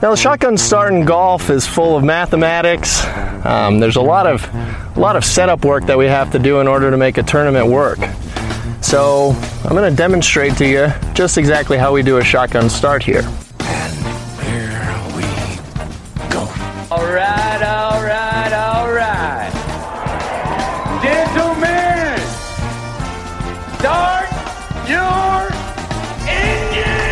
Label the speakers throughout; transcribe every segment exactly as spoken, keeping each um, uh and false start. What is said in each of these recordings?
Speaker 1: Now, the shotgun start in golf is full of mathematics. Um, there's a lot of a lot of setup work that we have to do in order to make a tournament work. So I'm going to demonstrate to you just exactly how we do a shotgun start here.
Speaker 2: And here we go.
Speaker 3: All right, all right, all right. Gentlemen, start your engine!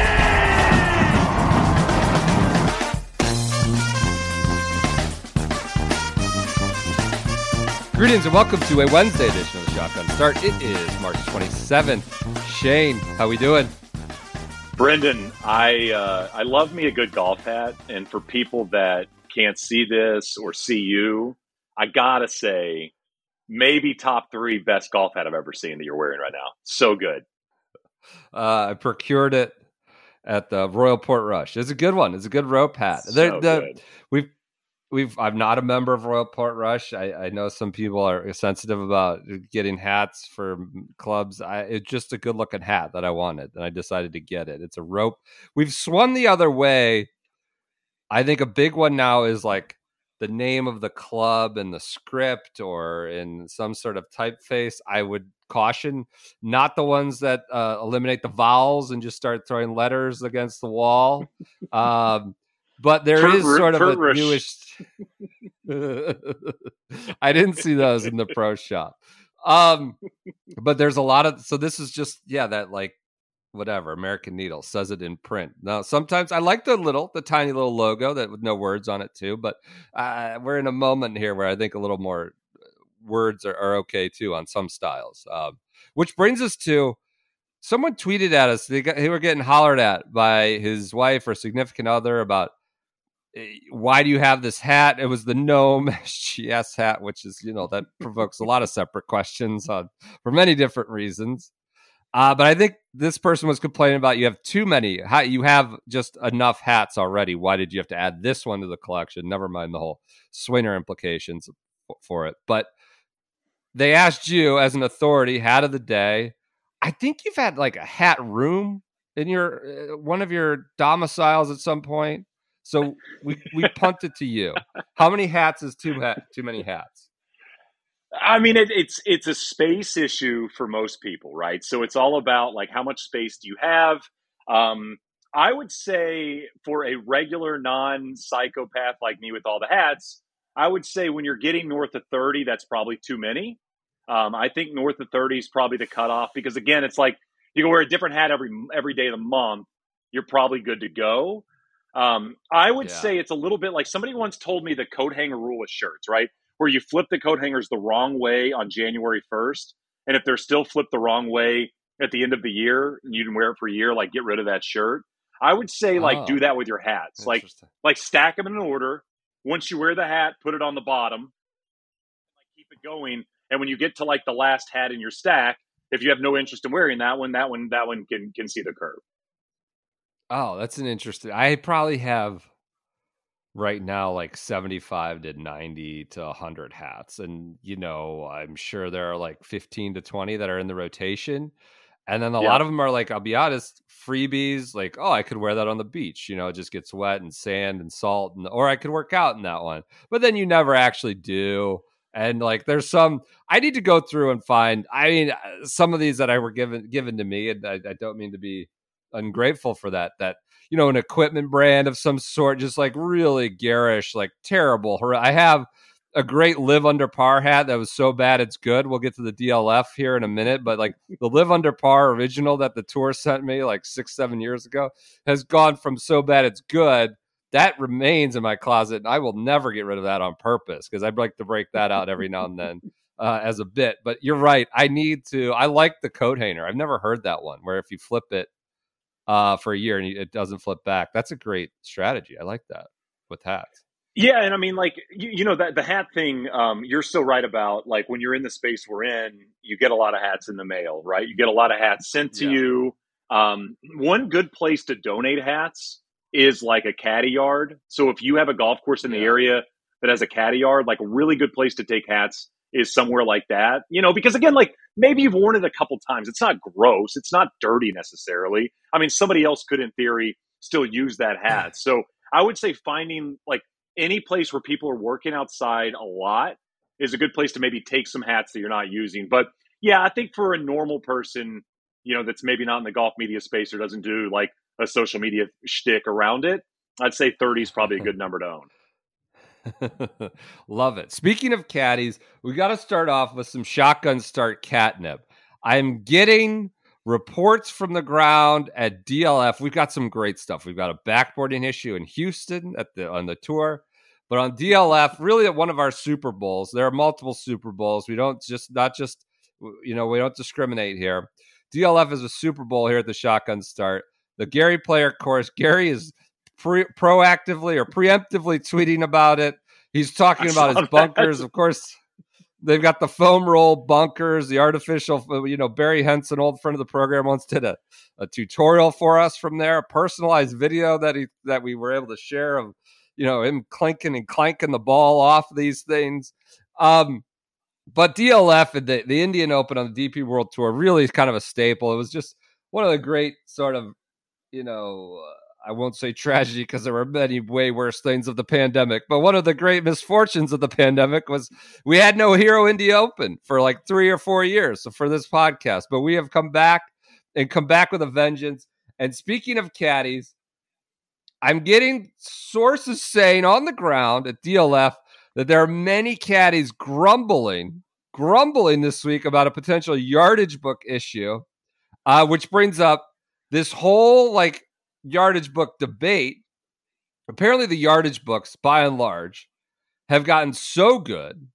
Speaker 4: Greetings and welcome to a Wednesday edition of the Shotgun Start. It is March twenty-seventh. Shane, how we doing?
Speaker 5: Brendan, I uh, I love me a good golf hat, and for people that can't see this or see you, I gotta say, maybe top three best golf hat I've ever seen that you're wearing right now. So good.
Speaker 4: Uh, I procured it at the Royal Portrush. It's a good one. It's a good rope hat.
Speaker 5: So
Speaker 4: the,
Speaker 5: good.
Speaker 4: We've we've. I'm not a member of Royal Portrush. I, I know some people are sensitive about getting hats for clubs. I, it's just a good looking hat that I wanted, and I decided to get it. It's a rope. We've swung the other way. I think a big one now is like the name of the club and the script or in some sort of typeface. I would caution not the ones that uh, eliminate the vowels and just start throwing letters against the wall. Um, but there
Speaker 5: Fur-
Speaker 4: is sort of a
Speaker 5: fur-
Speaker 4: newish. I didn't see those in the pro shop. Um, but there's a lot of, so this is just, yeah, that like, whatever, American Needle says it in print. Now, sometimes I like the little, the tiny little logo that with no words on it too, but uh, we're in a moment here where I think a little more words are, are okay too on some styles. Um, which brings us to, someone tweeted at us, they, got, they were getting hollered at by his wife or significant other about, why do you have this hat? It was the Gnome S G S hat, which is, you know, that provokes a lot of separate questions on, for many different reasons. Uh, but I think this person was complaining about you have too many. How, you have just enough hats already. Why did you have to add this one to the collection? Never mind the whole swinger implications for it. But they asked you as an authority, hat of the day. I think you've had like a hat room in your uh, one of your domiciles at some point. So we we punted to you. How many hats is too ha- too many hats?
Speaker 5: I mean, it, it's it's a space issue for most people, right? So it's all about like how much space do you have? Um, I would say for a regular non-psychopath like me with all the hats, I would say when you're getting north of thirty, that's probably too many. Um, I think north of thirty is probably the cutoff because again, it's like you can wear a different hat every every day of the month. You're probably good to go. Um, I would
Speaker 4: Yeah.
Speaker 5: say it's a little bit like somebody once told me the coat hanger rule with shirts, right? Where you flip the coat hangers the wrong way on January first. And if they're still flipped the wrong way at the end of the year, and you can wear it for a year, like get rid of that shirt. I would say like
Speaker 4: Oh,
Speaker 5: do that with your hats. Like,
Speaker 4: interesting.
Speaker 5: like stack them in an order. Once you wear the hat, put it on the bottom, like keep it going. And when you get to like the last hat in your stack, if you have no interest in wearing that one, that one, that one can, can see the curve.
Speaker 4: Oh, that's an interesting. I probably have right now like seventy-five to ninety to one hundred hats. And, you know, I'm sure there are like fifteen to twenty that are in the rotation. And then a
Speaker 5: Yeah.
Speaker 4: lot of them are like, I'll be honest, freebies. Like, oh, I could wear that on the beach. You know, it just gets wet and sand and salt. And, or I could work out in that one. But then you never actually do. And like, there's some, I need to go through and find, I mean, some of these that I were given, given to me, and I, I don't mean to be ungrateful for that, that, you know, an equipment brand of some sort, just like really garish, like terrible. I have a great Live Under Par hat that was so bad it's good. We'll get to the D L F here in a minute, but like the Live Under Par original that the tour sent me like six, seven years ago has gone from so bad it's good. That remains in my closet, and I will never get rid of that on purpose because I'd like to break that out every now and then uh, as a bit. But you're right. I need to, I like the coat hanger. I've never heard that one where if you flip it, Uh, for a year and it doesn't flip back. That's a great strategy. I like that with hats.
Speaker 5: Yeah, and I mean, like you, you know, that the hat thing. Um, you're so right about like when you're in the space we're in, you get a lot of hats in the mail, right? You get a lot of hats sent to
Speaker 4: Yeah.
Speaker 5: you. Um, one good place to donate hats is like a caddy yard. So if you have a golf course in the
Speaker 4: Yeah.
Speaker 5: area that has a caddy yard, like a really good place to take hats is somewhere like that. You know, because again, like maybe you've worn it a couple times. It's not gross. It's not dirty necessarily. I mean, somebody else could, in theory, still use that hat. So I would say finding like any place where people are working outside a lot is a good place to maybe take some hats that you're not using. But yeah, I think for a normal person, you know, that's maybe not in the golf media space or doesn't do like a social media shtick around it, I'd say thirty is probably a good number to own.
Speaker 4: Love it. Speaking of caddies, we got to start off with some shotgun start catnip. I'm getting reports from the ground at D L F. We've got some great stuff. We've got a backboarding issue in Houston at the on the tour, but on D L F, really at one of our Super Bowls. There are multiple Super Bowls. We don't just not just you know we don't discriminate here. D L F is a Super Bowl here at the shotgun start. The Gary Player course. Gary is pre- proactively or preemptively tweeting about it. He's talking about his bunkers. Of course, they've got the foam roll bunkers, the artificial, you know, Barry Henson, old friend of the program, once did a, a tutorial for us from there, a personalized video that he that we were able to share of, you know, him clinking and clanking the ball off these things. Um, but D L F and the, the Indian Open on the D P World Tour really is kind of a staple. It was just one of the great sort of, you know, uh, I won't say tragedy because there were many way worse things of the pandemic, but one of the great misfortunes of the pandemic was we had no Hero India Open for like three or four years so for this podcast, but we have come back and come back with a vengeance. And speaking of caddies, I'm getting sources saying on the ground at D L F that there are many caddies grumbling, grumbling this week about a potential yardage book issue, uh, which brings up this whole like yardage book debate. Apparently the yardage books by and large have gotten so good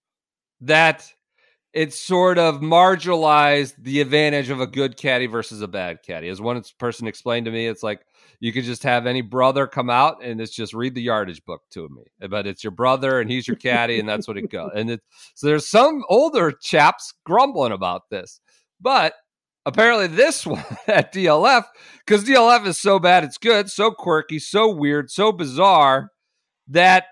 Speaker 4: that it's sort of marginalized the advantage of a good caddy versus a bad caddy. As one person explained to me, it's like you could just have any brother come out and it's just read the yardage book to me, but it's your brother and he's your caddy and that's what it goes. And it, so there's some older chaps grumbling about this, but apparently this one at D L F, because D L F is so bad it's good, so quirky, so weird, so bizarre that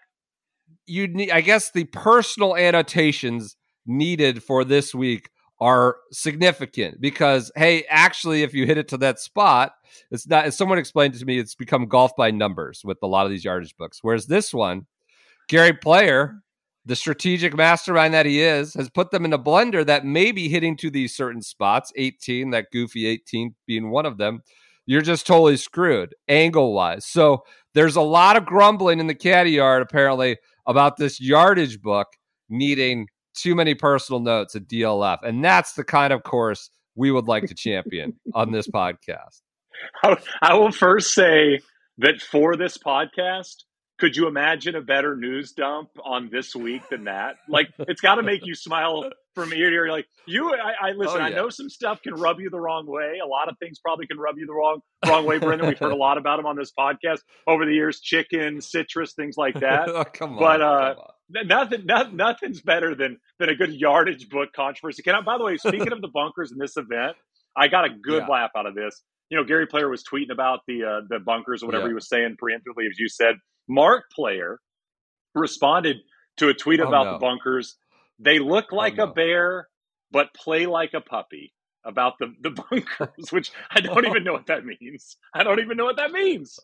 Speaker 4: you need, I guess the personal annotations needed for this week are significant because, hey, actually, if you hit it to that spot, it's not, as someone explained to me, it's become golf by numbers with a lot of these yardage books. Whereas this one, Gary Player, the strategic mastermind that he is, has put them in a blender that may be hitting to these certain spots, eighteen, that goofy eighteen being one of them. You're just totally screwed angle-wise. So there's a lot of grumbling in the caddy yard, apparently, about this yardage book needing too many personal notes at D L F. And that's the kind of course we would like to champion on this podcast.
Speaker 5: I will first say that for this podcast, could you imagine a better news dump on this week than that? Like, it's got to make you smile from ear to ear. Like, you, I, I listen,
Speaker 4: Oh, yeah.
Speaker 5: I know some stuff can rub you the wrong way. A lot of things probably can rub you the wrong wrong way, Brendan. We've heard a lot about them on this podcast over the years, chicken, citrus, things like that.
Speaker 4: Oh, come on.
Speaker 5: But uh,
Speaker 4: come on.
Speaker 5: nothing, nothing, nothing's better than than a good yardage book controversy. Can I, by the way, speaking of the bunkers in this event, I got a good
Speaker 4: Yeah.
Speaker 5: laugh out of this. You know, Gary Player was tweeting about the uh, the bunkers or whatever
Speaker 4: Yeah.
Speaker 5: he was saying preemptively, as you said. Mark Player responded to a tweet
Speaker 4: Oh,
Speaker 5: about
Speaker 4: no.
Speaker 5: the bunkers. They look like
Speaker 4: no.
Speaker 5: a bear, but play like a puppy. About the, the bunkers, which I don't even know what that means. I don't even know what that means.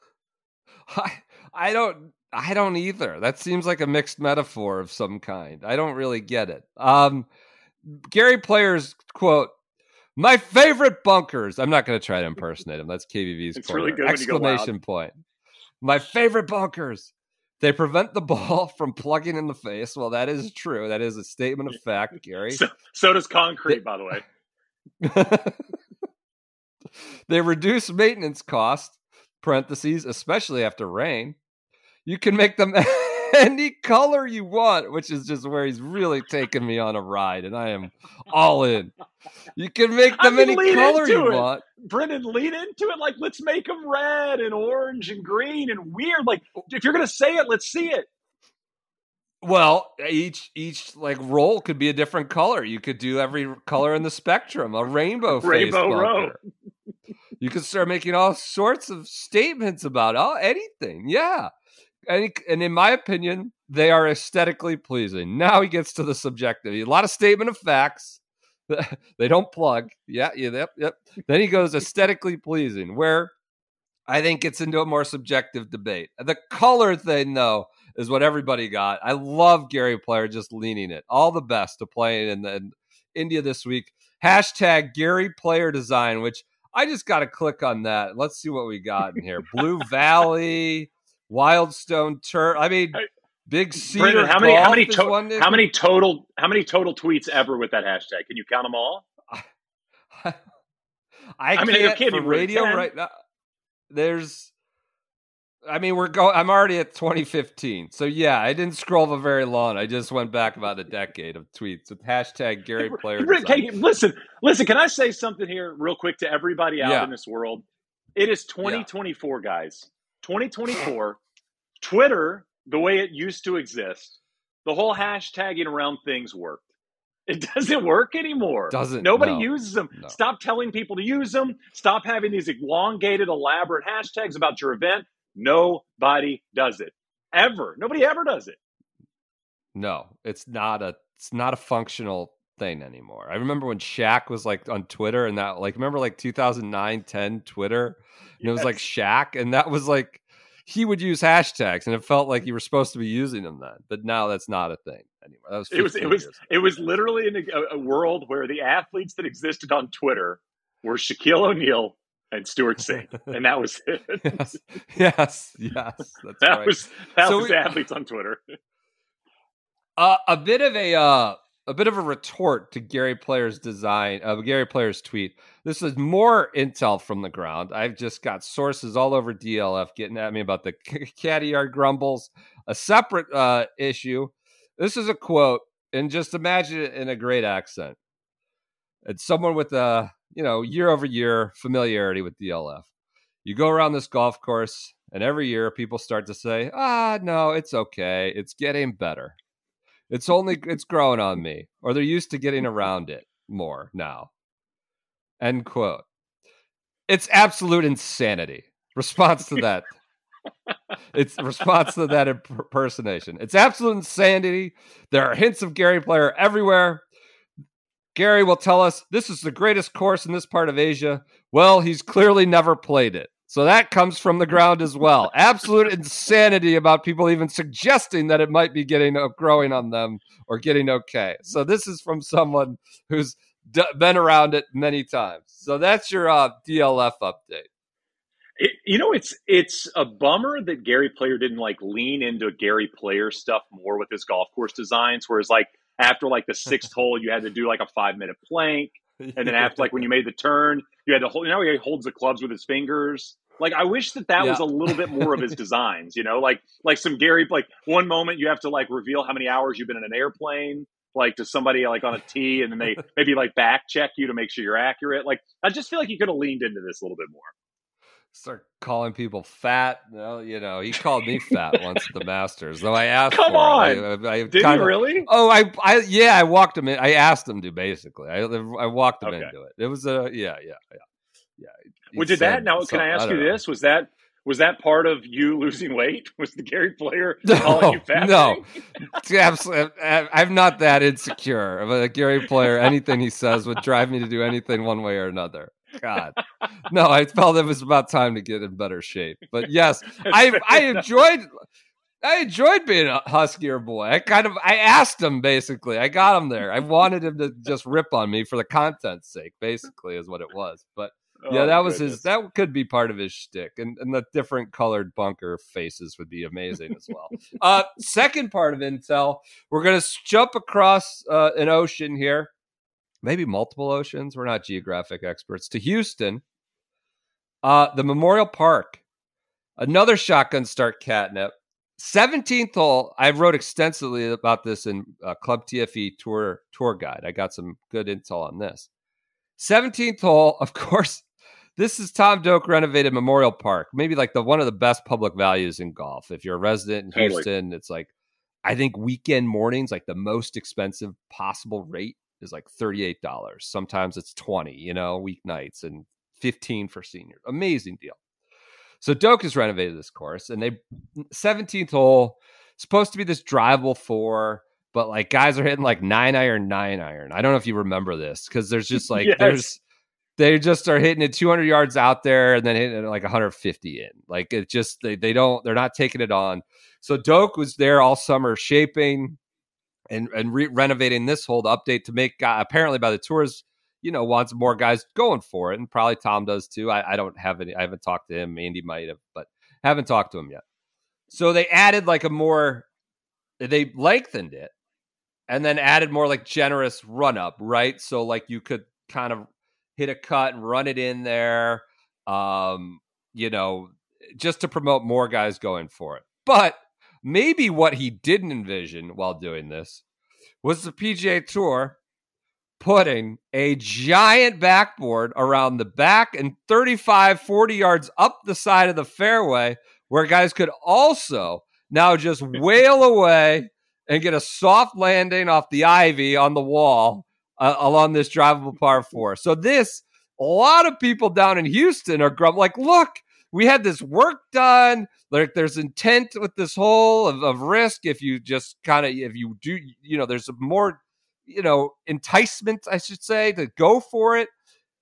Speaker 4: I, I don't I don't either. That seems like a mixed metaphor of some kind. I don't really get it. Um, Gary Player's quote, "My favorite bunkers." I'm not going to try to impersonate him. That's K V V's
Speaker 5: It's
Speaker 4: corner.
Speaker 5: really good when you go loud.
Speaker 4: Exclamation point. "My favorite bunkers. They prevent the ball from plugging in the face." Well, that is true. That is a statement of fact, Gary.
Speaker 5: So, so does concrete, by the way.
Speaker 4: They reduce maintenance costs, parentheses, especially after rain. You can make them any color you want, which is just where he's really taking me on a ride, and I am all in. You can make
Speaker 5: I
Speaker 4: them
Speaker 5: mean,
Speaker 4: any
Speaker 5: lean
Speaker 4: color
Speaker 5: into
Speaker 4: you
Speaker 5: it.
Speaker 4: want.
Speaker 5: Brendan, lean into it. Like, let's make them red and orange and green and weird. Like, if you're going to say it, let's see it.
Speaker 4: Well, each each like roll could be a different color. You could do every color in the spectrum, a rainbow face
Speaker 5: Rainbow row.
Speaker 4: bunker. You could start making all sorts of statements about oh, anything. Yeah. And, and in my opinion, they are aesthetically pleasing. Now he gets to the subjective. A lot of statement of facts. They don't plug. Yeah, yeah, yep, yep. Then he goes aesthetically pleasing, where I think gets into a more subjective debate. The color thing, though, is what everybody got. I love Gary Player just leaning it. All the best to playing in, the, in India this week. Hashtag Gary Player Design, which I just got to click on that. Let's see what we got in here. Blue Valley, Wildstone Turf. I mean, Big Cedar.
Speaker 5: Brendan, how many? How many?
Speaker 4: Golf is
Speaker 5: To-
Speaker 4: one
Speaker 5: how many total? How many total tweets ever with that hashtag? Can you count them all?
Speaker 4: I,
Speaker 5: I mean,
Speaker 4: can't
Speaker 5: it can't
Speaker 4: for
Speaker 5: be more than
Speaker 4: radio
Speaker 5: ten.
Speaker 4: right now. There's, I mean, we're going. I'm already at twenty fifteen, so yeah, I didn't scroll for very long. I just went back about a decade of tweets with hashtag Gary Player.
Speaker 5: Rick, hey, listen, listen. Can I say something here, real quick, to everybody out
Speaker 4: Yeah.
Speaker 5: in this world? It is twenty twenty-four, guys. twenty twenty-four. Twitter, the way it used to exist, the whole hashtagging around things worked. It doesn't work anymore.
Speaker 4: Doesn't,
Speaker 5: Nobody
Speaker 4: no.
Speaker 5: uses them.
Speaker 4: No.
Speaker 5: Stop telling people to use them. Stop having these elongated, elaborate hashtags about your event. Nobody does it ever. Nobody ever does it.
Speaker 4: No, it's not a. It's not a functional thing anymore. I remember when Shaq was like on Twitter, and that like remember like two thousand nine, ten Twitter, and
Speaker 5: Yes.
Speaker 4: it was like Shaq, and that was like he would use hashtags, and it felt like you were supposed to be using them then. But now that's not a thing anymore. That was
Speaker 5: It was. It
Speaker 4: fifteen
Speaker 5: was.
Speaker 4: years ago.
Speaker 5: It was literally in a, a world where the athletes that existed on Twitter were Shaquille O'Neal and Stuart Singh, and that was it.
Speaker 4: yes, yes, yes. That's
Speaker 5: that
Speaker 4: right.
Speaker 5: was that
Speaker 4: So
Speaker 5: was
Speaker 4: we-
Speaker 5: athletes on Twitter.
Speaker 4: Uh, a bit of a uh, a bit of a retort to Gary Player's design, uh, Gary Player's tweet. This is more intel from the ground. I've just got sources all over D L F getting at me about the caddy yard grumbles. A separate uh, issue. This is a quote, and just imagine it in a great accent. It's someone with a you know year over year familiarity with D L F. You go around this golf course, and every year people start to say, "Ah, no, it's okay. It's getting better." It's only it's growing on me, or they're used to getting around it more now. End quote. It's absolute insanity. Response to that. It's response to that impersonation. It's absolute insanity. There are hints of Gary Player everywhere. Gary will tell us this is the greatest course in this part of Asia. Well, he's clearly never played it. So that comes from the ground as well. Absolute insanity about people even suggesting that it might be getting uh, growing on them or getting okay. So this is from someone who's d- been around it many times. So that's your uh, D L F update.
Speaker 5: It, you know, it's it's a bummer that Gary Player didn't like lean into Gary Player stuff more with his golf course designs. Whereas, like after like the sixth hole, you had to do like a five minute plank, and then after like when you made the turn, you had to hold. You know, he holds the clubs with his fingers. Like, I wish that that
Speaker 4: Yeah.
Speaker 5: was a little bit more of his designs, you know, like, like some Gary, like one moment you have to like reveal how many hours you've been in an airplane, like to somebody like on a tee, and then they maybe like back check you to make sure you're accurate. Like, I just feel like he could have leaned into this a little bit more.
Speaker 4: Start calling people fat. Well, you know, he called me fat once at the Masters, though I asked
Speaker 5: Come
Speaker 4: for
Speaker 5: on.
Speaker 4: it. I, I
Speaker 5: Did
Speaker 4: kinda,
Speaker 5: he really?
Speaker 4: Oh, I, I, yeah, I walked him in. I asked him to basically. I, I walked him
Speaker 5: Okay.
Speaker 4: into it. It was a, yeah, yeah, yeah, yeah. He
Speaker 5: Well, did
Speaker 4: said
Speaker 5: that, now can I
Speaker 4: something.
Speaker 5: ask
Speaker 4: don't
Speaker 5: you
Speaker 4: know.
Speaker 5: this? Was that, was that part of you losing weight? Was the Gary Player
Speaker 4: No,
Speaker 5: calling you fat?
Speaker 4: no.
Speaker 5: thing?
Speaker 4: It's absolutely, I'm not that insecure. Of a Gary Player, anything he says would drive me to do anything one way or another. God, no. I felt it was about time to get in better shape. But yes, I
Speaker 5: Fair
Speaker 4: I
Speaker 5: enough.
Speaker 4: enjoyed I enjoyed being a huskier boy. I kind of I asked him basically. I got him there. I wanted him to just rip on me for the content's sake. Basically, is what it was. But yeah,
Speaker 5: Oh,
Speaker 4: that was
Speaker 5: goodness.
Speaker 4: his. That could be part of his shtick, and and the different colored bunker faces would be amazing as well. uh, second part of intel, we're gonna s- jump across uh, an ocean here, maybe multiple oceans. We're not geographic experts. To Houston, uh, the Memorial Park, another shotgun start catnip. seventeenth hole. I wrote extensively about this in uh, Club T F E tour tour guide. I got some good intel on this. seventeenth hole, of course. This is Tom Doak renovated Memorial Park, maybe like the one of the best public values in golf. If you're a resident in
Speaker 5: Totally.
Speaker 4: Houston, it's like I think weekend mornings, like the most expensive possible rate is like thirty-eight dollars. Sometimes it's twenty, you know, weeknights, and fifteen for seniors. Amazing deal. So Doak has renovated this course, and they seventeenth hole, supposed to be this drivable four, but like guys are hitting like nine iron, nine iron. I don't know if you remember this because there's just like
Speaker 5: Yes.
Speaker 4: there's they just are hitting it two hundred yards out there and then hitting it like one hundred fifty in. Like it just they they don't they're not taking it on. So Doak was there all summer shaping and and re- renovating this hole to update to make uh, apparently by the tours, you know, wants more guys going for it, and probably Tom does too. I, I don't have any. I haven't talked to him. Andy might have, but haven't talked to him yet. So they added like a more, they lengthened it, and then added more like generous run up, right? So like you could kind of hit a cut and run it in there, um, you know, just to promote more guys going for it. But maybe what he didn't envision while doing this was the P G A Tour putting a giant backboard around the back and thirty-five, forty yards up the side of the fairway where guys could also now just wail away and get a soft landing off the ivy on the wall uh, along this drivable par four. So this, a lot of people down in Houston are grumbling, like, look, we had this work done. Like there's intent with this hole of, of risk. If you just kind of, if you do, you know, there's more, you know, enticement, I should say, to go for it.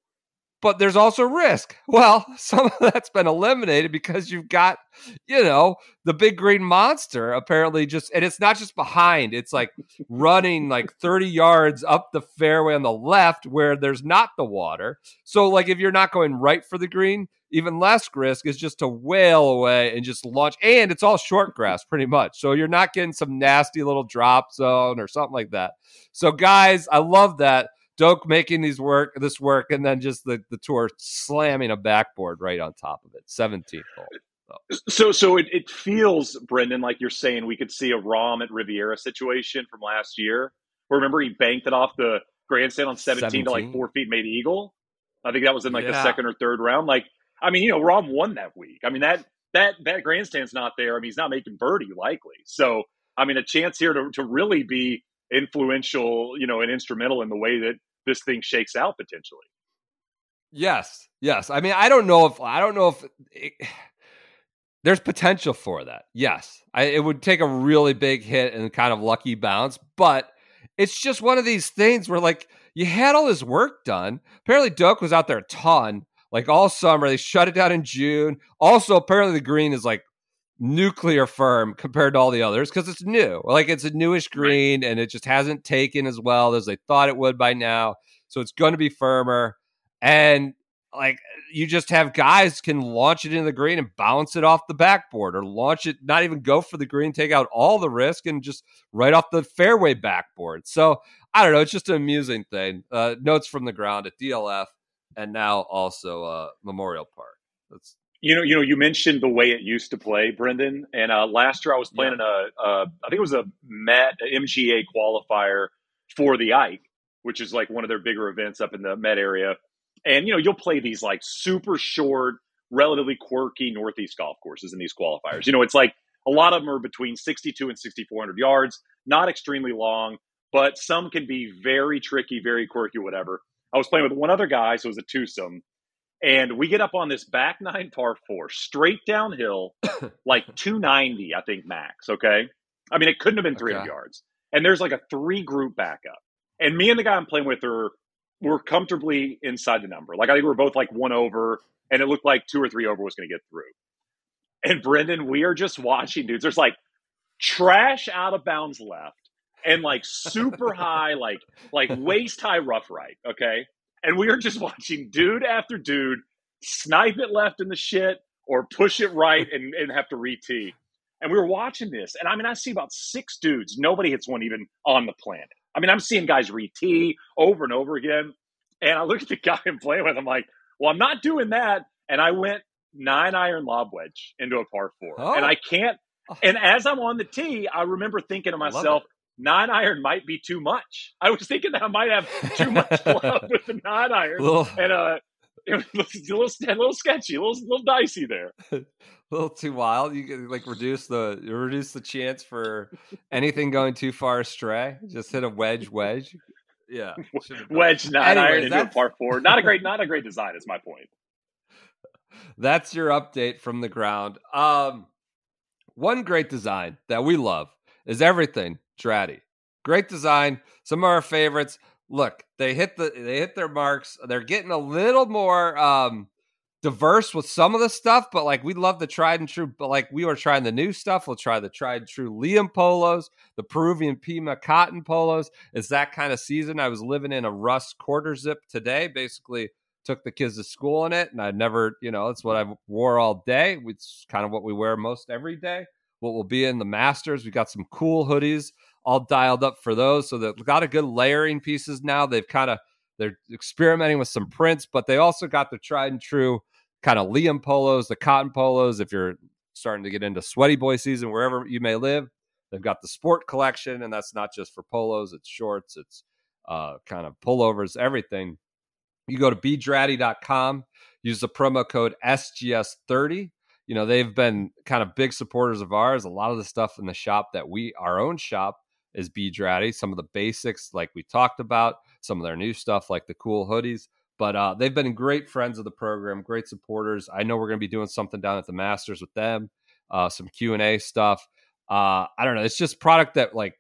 Speaker 4: But there's also risk. Well, some of that's been eliminated because you've got, you know, the big green monster apparently just, and it's not just behind, it's like running like thirty yards up the fairway on the left where there's not the water. So like if you're not going right for the green, even less risk is just to wail away and just launch. And it's all short grass pretty much. So you're not getting some nasty little drop zone or something like that. So guys, I love that. Doak making these work, this work, and then just the, the tour slamming a backboard right on top of it. seventeenth hole. So,
Speaker 5: so, so it, it feels, Brendan, like you're saying we could see a Rahm at Riviera situation from last year. Remember, he banked it off the grandstand on seventeen, seventeen to like four feet, made eagle. I think that was in like yeah. the second or third round. Like, I mean, you know, Rahm won that week. I mean, that that that grandstand's not there. I mean, he's not making birdie likely. So, I mean, a chance here to to really be influential, you know, and instrumental in the way that this thing shakes out potentially.
Speaker 4: Yes. Yes. I mean, I don't know if, I don't know if it, there's potential for that. Yes. I, it would take a really big hit and kind of lucky bounce, but it's just one of these things where like you had all this work done. Apparently Doak was out there a ton, like all summer. They shut it down in June. Also, apparently the green is like nuclear firm compared to all the others because it's new. Like it's a newish green and it just hasn't taken as well as they thought it would by now. So it's going to be firmer. And like you just have guys can launch it into the green and bounce it off the backboard or launch it, not even go for the green, take out all the risk and just right off the fairway backboard. So I don't know. It's just an amusing thing. Uh, notes from the ground at D L F and now also uh, Memorial Park. That's
Speaker 5: You know, you know, you mentioned the way it used to play, Brendan. And uh, last year I was playing yeah. in a, uh, I think it was a Met a M G A qualifier for the Ike, which is like one of their bigger events up in the Met area. And, you know, you'll play these like super short, relatively quirky Northeast golf courses in these qualifiers. You know, it's like a lot of them are between sixty-two and sixty-four hundred yards, not extremely long, but some can be very tricky, very quirky, whatever. I was playing with one other guy, so it was a twosome. And we get up on this back nine par four, straight downhill, like two ninety, I think, max, okay? I mean, it couldn't have been three hundred okay. yards. And there's like a three-group backup. And me and the guy I'm playing with are we're comfortably inside the number. Like, I think we're both like one over, and it looked like two or three over was going to get through. And, Brendan, we are just watching, dudes. There's like trash out of bounds left and like super high, like like waist-high rough right, okay? And we are just watching dude after dude snipe it left in the shit or push it right and, and have to re-tee. And we were watching this. And I mean, I see about six dudes. Nobody hits one even on the planet. I mean, I'm seeing guys re-tee over and over again. And I look at the guy I'm playing with. I'm like, well, I'm not doing that. And I went nine iron lob wedge into a par four. Oh. And I can't. And as I'm on the tee, I remember thinking to myself, nine iron might be too much. I was thinking that I might have too much love with the nine iron, little, and uh, it was a little, a little sketchy, a little, little dicey there.
Speaker 4: A little too wild. You could like reduce the reduce the chance for anything going too far astray. Just hit a wedge, wedge. Yeah,
Speaker 5: wedge nine Anyways, iron into a par four. Not a great, not a great design. Is my point.
Speaker 4: That's your update from the ground. Um, one great design that we love is everything Dratty. Great design. Some of our favorites. look, they hit the they hit their marks. They're getting a little more um, diverse with some of the stuff, but like we love the tried and true. But like we were trying the new stuff. We'll try the tried and true Liam polos, the Peruvian Pima cotton polos. It's that kind of season. I was living in a Russ quarter zip today. Basically, took the kids to school in it, and I never, you know, it's what I wore all day. It's kind of what we wear most every day. What will be in the Masters. We got some cool hoodies all dialed up for those. So they've got a good layering pieces now. They've kind of, they're experimenting with some prints, but they also got the tried and true kind of Liam polos, the cotton polos. If you're starting to get into sweaty boy season, wherever you may live, they've got the sport collection, and that's not just for polos. It's shorts, it's uh, kind of pullovers, everything. You go to b draddy dot com, use the promo code S G S thirty. You know, they've been kind of big supporters of ours. A lot of the stuff in the shop that we, our own shop, is B Draddy. Some of the basics, like we talked about, some of their new stuff, like the cool hoodies. But uh, they've been great friends of the program, great supporters. I know we're going to be doing something down at the Masters with them, uh, some Q and A stuff. Uh, I don't know. It's just product that, like,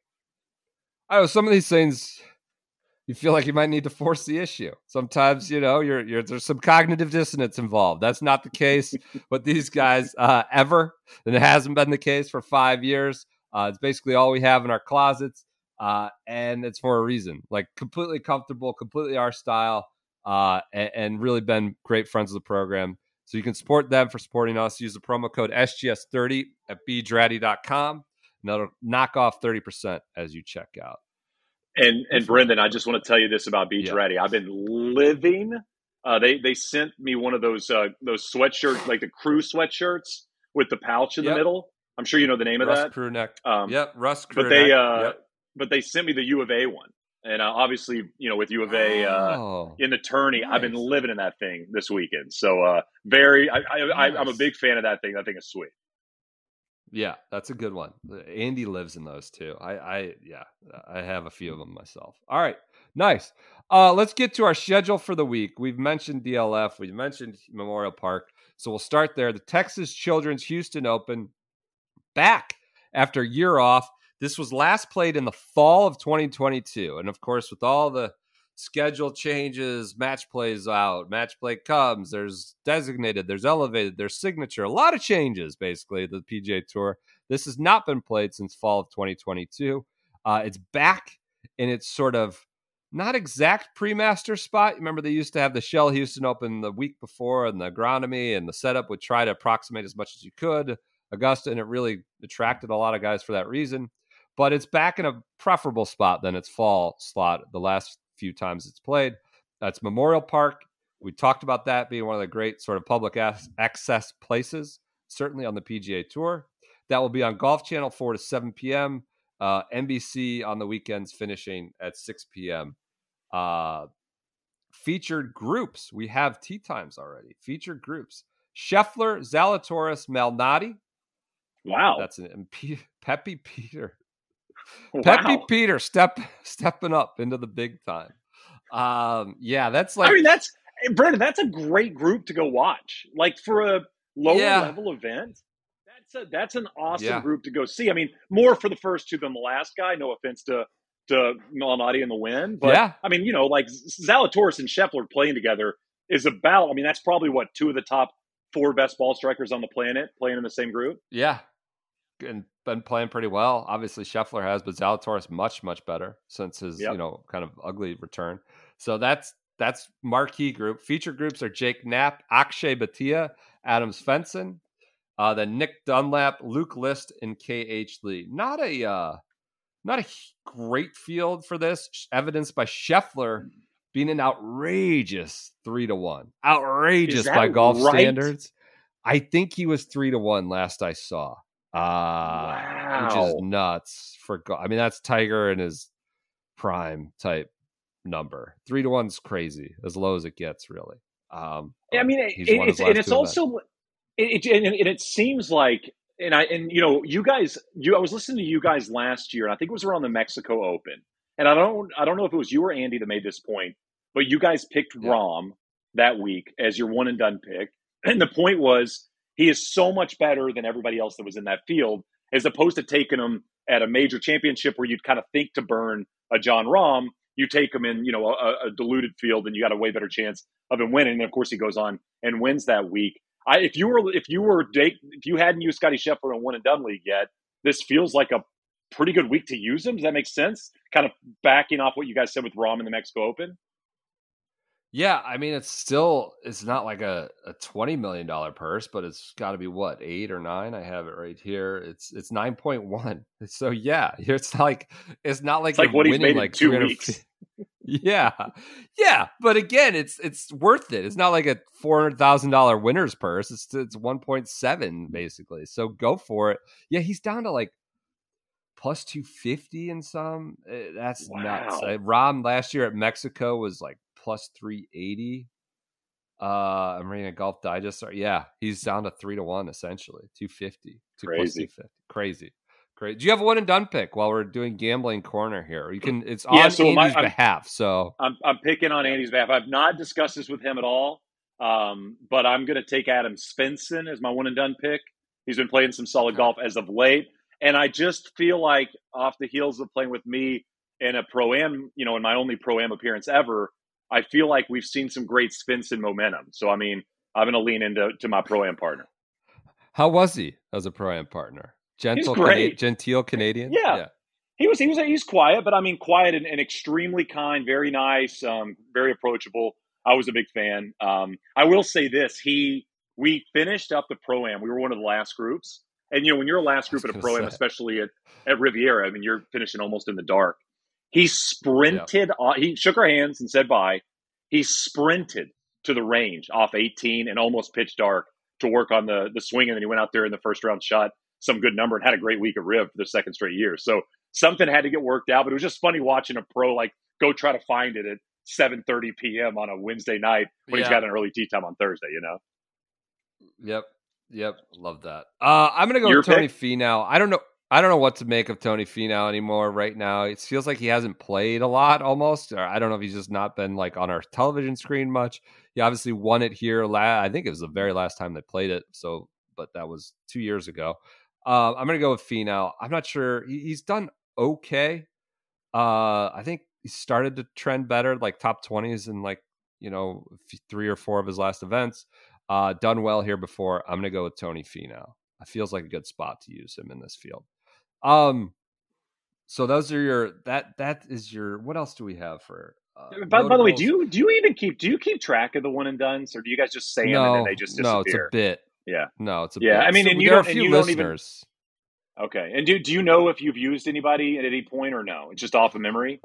Speaker 4: I don't know, some of these things, you feel like you might need to force the issue. Sometimes, you know, you're, you're there's some cognitive dissonance involved. That's not the case with these guys uh, ever, and it hasn't been the case for five years. Uh, it's basically all we have in our closets, uh, and it's for a reason. Like, completely comfortable, completely our style, uh, and, and really been great friends of the program. So you can support them for supporting us. Use the promo code S G S thirty at b draddy dot com, and that'll knock off thirty percent as you check out.
Speaker 5: And and Brendan, I just want to tell you this about B Draddy.
Speaker 4: Yeah.
Speaker 5: I've been living. Uh, they they sent me one of those uh, those sweatshirts, like the crew sweatshirts with the pouch in
Speaker 4: Yep.
Speaker 5: the middle. I'm sure you know the name
Speaker 4: Russ
Speaker 5: of that.
Speaker 4: Crew Neck.
Speaker 5: Um,
Speaker 4: Yep, Russ Crew
Speaker 5: but they
Speaker 4: Neck.
Speaker 5: uh,
Speaker 4: Yep.
Speaker 5: but they sent me the U of A one, and uh, obviously, you know, with U of A uh,
Speaker 4: Oh,
Speaker 5: in the tourney, I've been
Speaker 4: nice.
Speaker 5: living in that thing this weekend. So uh, very, I, I, I, I'm a
Speaker 4: Nice.
Speaker 5: big fan of that thing. That thing is sweet.
Speaker 4: Yeah, that's a good one. Andy lives in those too. I, I, yeah, I have a few of them myself. All right, nice. Uh, let's get to our schedule for the week. We've mentioned D L F. We've mentioned Memorial Park. So we'll start there. The Texas Children's Houston Open, back after a year off. This was last played in the fall of twenty twenty-two. And of course, with all the schedule changes, match plays out, match play comes, there's designated, there's elevated, there's signature, a lot of changes basically the P G A Tour. This has not been played since fall of twenty twenty-two. Uh, it's back in its sort of not exact pre-master spot. Remember, they used to have the Shell Houston Open the week before, and the agronomy and the setup would try to approximate as much as you could Augusta, and it really attracted a lot of guys for that reason. But it's back in a preferable spot than its fall slot the last few times it's played. That's Memorial Park. We talked about that being one of the great sort of public access places, certainly on the P G A Tour. That will be on Golf Channel, four to seven p.m. Uh, N B C on the weekends, finishing at six p.m. Uh, featured groups. We have tee times already. Featured groups. Scheffler, Zalatoris, Malnati.
Speaker 5: Wow.
Speaker 4: That's an and P- Pepe Peter.
Speaker 5: Wow.
Speaker 4: Pepe Peter step stepping up into the big time. Um, yeah, that's like
Speaker 5: I mean, that's Brendan. That's a great group to go watch. Like for a lower
Speaker 4: Yeah.
Speaker 5: level event, that's a that's an awesome
Speaker 4: Yeah.
Speaker 5: group to go see. I mean, more for the first two than the last guy. No offense to to Malnati and the win, but
Speaker 4: Yeah.
Speaker 5: I mean, you know, like Zalatoris and Scheffler playing together is about. I mean, that's probably what two of the top four best ball strikers on the planet playing in the same group.
Speaker 4: yeah, and been playing pretty well. Obviously, Scheffler has, but Zalatoris much much better since his
Speaker 5: Yep.
Speaker 4: you know kind of ugly return. So that's that's marquee group. Feature groups are Jake Knapp, Akshay Bhatia, Adams Fenson, uh, then Nick Dunlap, Luke List, and K H Lee. Not a uh, not a great field for this, evidenced by Scheffler being an outrageous three to one. Outrageous
Speaker 5: Is that
Speaker 4: by golf
Speaker 5: right?
Speaker 4: standards. I think he was three to one last I saw. Uh, which is
Speaker 5: Wow.
Speaker 4: nuts for golf. I mean, that's Tiger in his prime type number. Three to one's crazy, as low as it gets, really. Um,
Speaker 5: Yeah, I
Speaker 4: but
Speaker 5: mean, it,
Speaker 4: he's won his
Speaker 5: it's and
Speaker 4: last
Speaker 5: it's
Speaker 4: two events.
Speaker 5: also it, it and and it seems like and I and you know you guys you I was listening to you guys last year and I think it was around the Mexico Open and I don't I don't know if it was you or Andy that made this point, but you guys picked
Speaker 4: Yeah.
Speaker 5: Rahm that week as your one and done pick, and the point was he is so much better than everybody else that was in that field, as opposed to taking him at a major championship where you'd kind of think to burn a John Rahm. you take him in, you know, a, a diluted field, and you got a way better chance of him winning. And of course, he goes on and wins that week. I, if you were, if you were, if you hadn't used Scotty Scheffler in one and done league yet, this feels like a pretty good week to use him. Does that make sense? Kind of backing off what you guys said with Rahm in the Mexico Open.
Speaker 4: Yeah, I mean, it's still, it's not like a, a twenty million dollars purse, but it's got to be what, eight or nine? I have it right here. It's it's nine point one. So yeah, it's not like, it's not like,
Speaker 5: it's like what he's made
Speaker 4: like
Speaker 5: in two weeks.
Speaker 4: Yeah. Yeah. But again, it's, it's worth it. It's not like a four hundred thousand dollars winner's purse. It's, it's one point seven basically. So go for it. Yeah. He's down to like plus two fifty in some. That's
Speaker 5: wow.
Speaker 4: nuts. Uh, Rahm last year at Mexico was like plus three eighty. Uh, I'm reading a Golf Digest. Yeah, he's down to three to one essentially. two fifty.
Speaker 5: Crazy.
Speaker 4: two fifty. Crazy. Crazy. Do you have a one and done pick while we're doing gambling corner here? You can. It's
Speaker 5: yeah,
Speaker 4: on
Speaker 5: so
Speaker 4: Andy's
Speaker 5: my,
Speaker 4: behalf. So
Speaker 5: I'm I'm picking on Andy's behalf. I've not discussed this with him at all. Um, but I'm going to take Adam Svensson as my one and done pick. He's been playing some solid golf as of late, and I just feel like off the heels of playing with me in a pro-am, you know, in my only pro-am appearance ever, I feel like we've seen some great Svensson momentum. So, I mean, I'm going to lean into to my pro-am partner.
Speaker 4: How was he as a pro-am partner? Gentle,
Speaker 5: He's great.
Speaker 4: Cana- genteel Canadian?
Speaker 5: Yeah.
Speaker 4: yeah.
Speaker 5: He was, he was, he's quiet, but I mean, quiet and, and extremely kind, very nice, um, very approachable. I was a big fan. Um, I will say this. He, we finished up the pro-am. We were one of the last groups. And, you know, when you're a last group at a pro-am, say. especially at, at Riviera, I mean, you're finishing almost in the dark. He sprinted, yeah. on, he shook our hands and said bye. He sprinted to the range off eighteen and almost pitch dark to work on the, the swing. And then he went out there in the first round, shot some good number, and had a great week of Riv for the second straight year. So something had to get worked out, but it was just funny watching a pro like go try to find it at seven thirty p.m. on a Wednesday night when yeah. he's got an early tee time on Thursday, you know?
Speaker 4: Yep. Yep. Love that. Uh, I'm going to go
Speaker 5: Your
Speaker 4: with Tony
Speaker 5: pick?
Speaker 4: Finau. I don't know. I don't know what to make of Tony Finau anymore right now. It feels like he hasn't played a lot almost. Or I don't know if he's just not been like on our television screen much. He obviously won it here. La- I think it was the very last time they played it. So, but that was two years ago. Uh, I'm going to go with Finau. I'm not sure. He, he's done okay. Uh, I think he started to trend better, like top twenties in like, you know, three or four of his last events. Uh, done well here before. I'm going to go with Tony Finau. It feels like a good spot to use him in this field. Um, so those are your, that, that is your, what else do we have for, uh,
Speaker 5: by, by the way, do you, do you even keep, do you keep track of the one and dones, or do you guys just say
Speaker 4: no,
Speaker 5: them and then they just disappear?
Speaker 4: No, it's a bit.
Speaker 5: Yeah.
Speaker 4: No, it's a
Speaker 5: yeah.
Speaker 4: bit.
Speaker 5: I mean,
Speaker 4: so
Speaker 5: and you
Speaker 4: there are
Speaker 5: don't,
Speaker 4: a few
Speaker 5: you
Speaker 4: listeners.
Speaker 5: Don't even, okay. And do, do you know if you've used anybody at any point or no? It's just off of memory.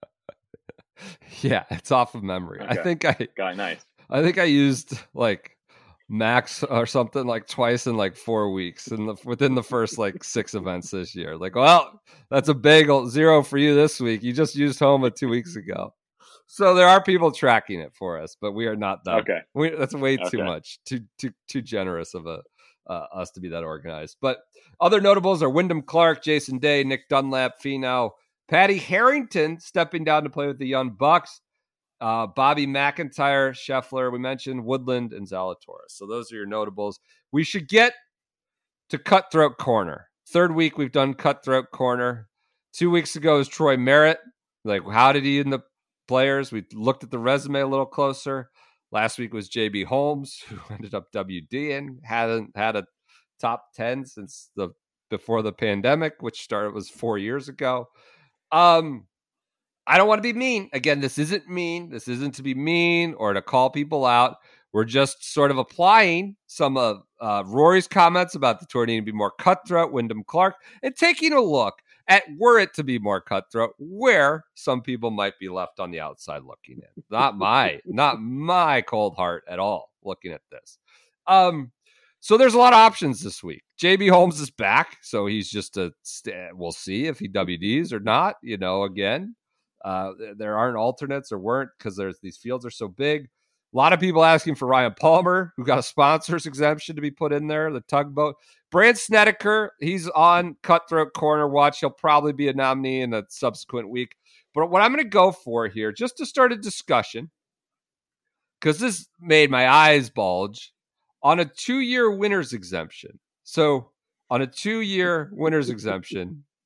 Speaker 4: Yeah. It's off of memory.
Speaker 5: Okay.
Speaker 4: I think I,
Speaker 5: Got nice.
Speaker 4: I think I used like Max or something like twice in like four weeks in the within the first like six events this year. Like, well, that's a bagel zero for you this week. You just used Homa two weeks ago. So there are people tracking it for us, but we are not that.
Speaker 5: Okay,
Speaker 4: we, that's way too
Speaker 5: okay.
Speaker 4: much, too too too generous of a uh, us to be that organized. But other notables are Wyndham Clark, Jason Day, Nick Dunlap, Finau, Patty Harrington stepping down to play with the Young Bucks. Uh, Bobby McIntyre, Scheffler, we mentioned Woodland and Zalatoris. So those are your notables. We should get to Cutthroat Corner. Third week we've done Cutthroat Corner. Two weeks ago was Troy Merritt. Like, how did he in the players? We looked at the resume a little closer. Last week was J B Holmes, who ended up WDing. Hadn't had a top ten since the before the pandemic, which started was four years ago. Um. I don't want to be mean. Again, this isn't mean. This isn't to be mean or to call people out. We're just sort of applying some of uh, Rory's comments about the tour needing to be more cutthroat, Wyndham Clark, and taking a look at, were it to be more cutthroat, where some people might be left on the outside looking in. Not my, not my cold heart at all looking at this. Um, so there's a lot of options this week. J B Holmes is back, so he's just a, we'll see if he W Ds or not, you know, again. Uh, there aren't alternates or weren't because there's these fields are so big. A lot of people asking for Ryan Palmer, who got a sponsor's exemption to be put in there, the tugboat. Brand Snedeker, he's on Cutthroat Corner watch. He'll probably be a nominee in a subsequent week. But what I'm going to go for here, just to start a discussion, because this made my eyes bulge, on a two-year winner's exemption. So on a two-year winner's exemption,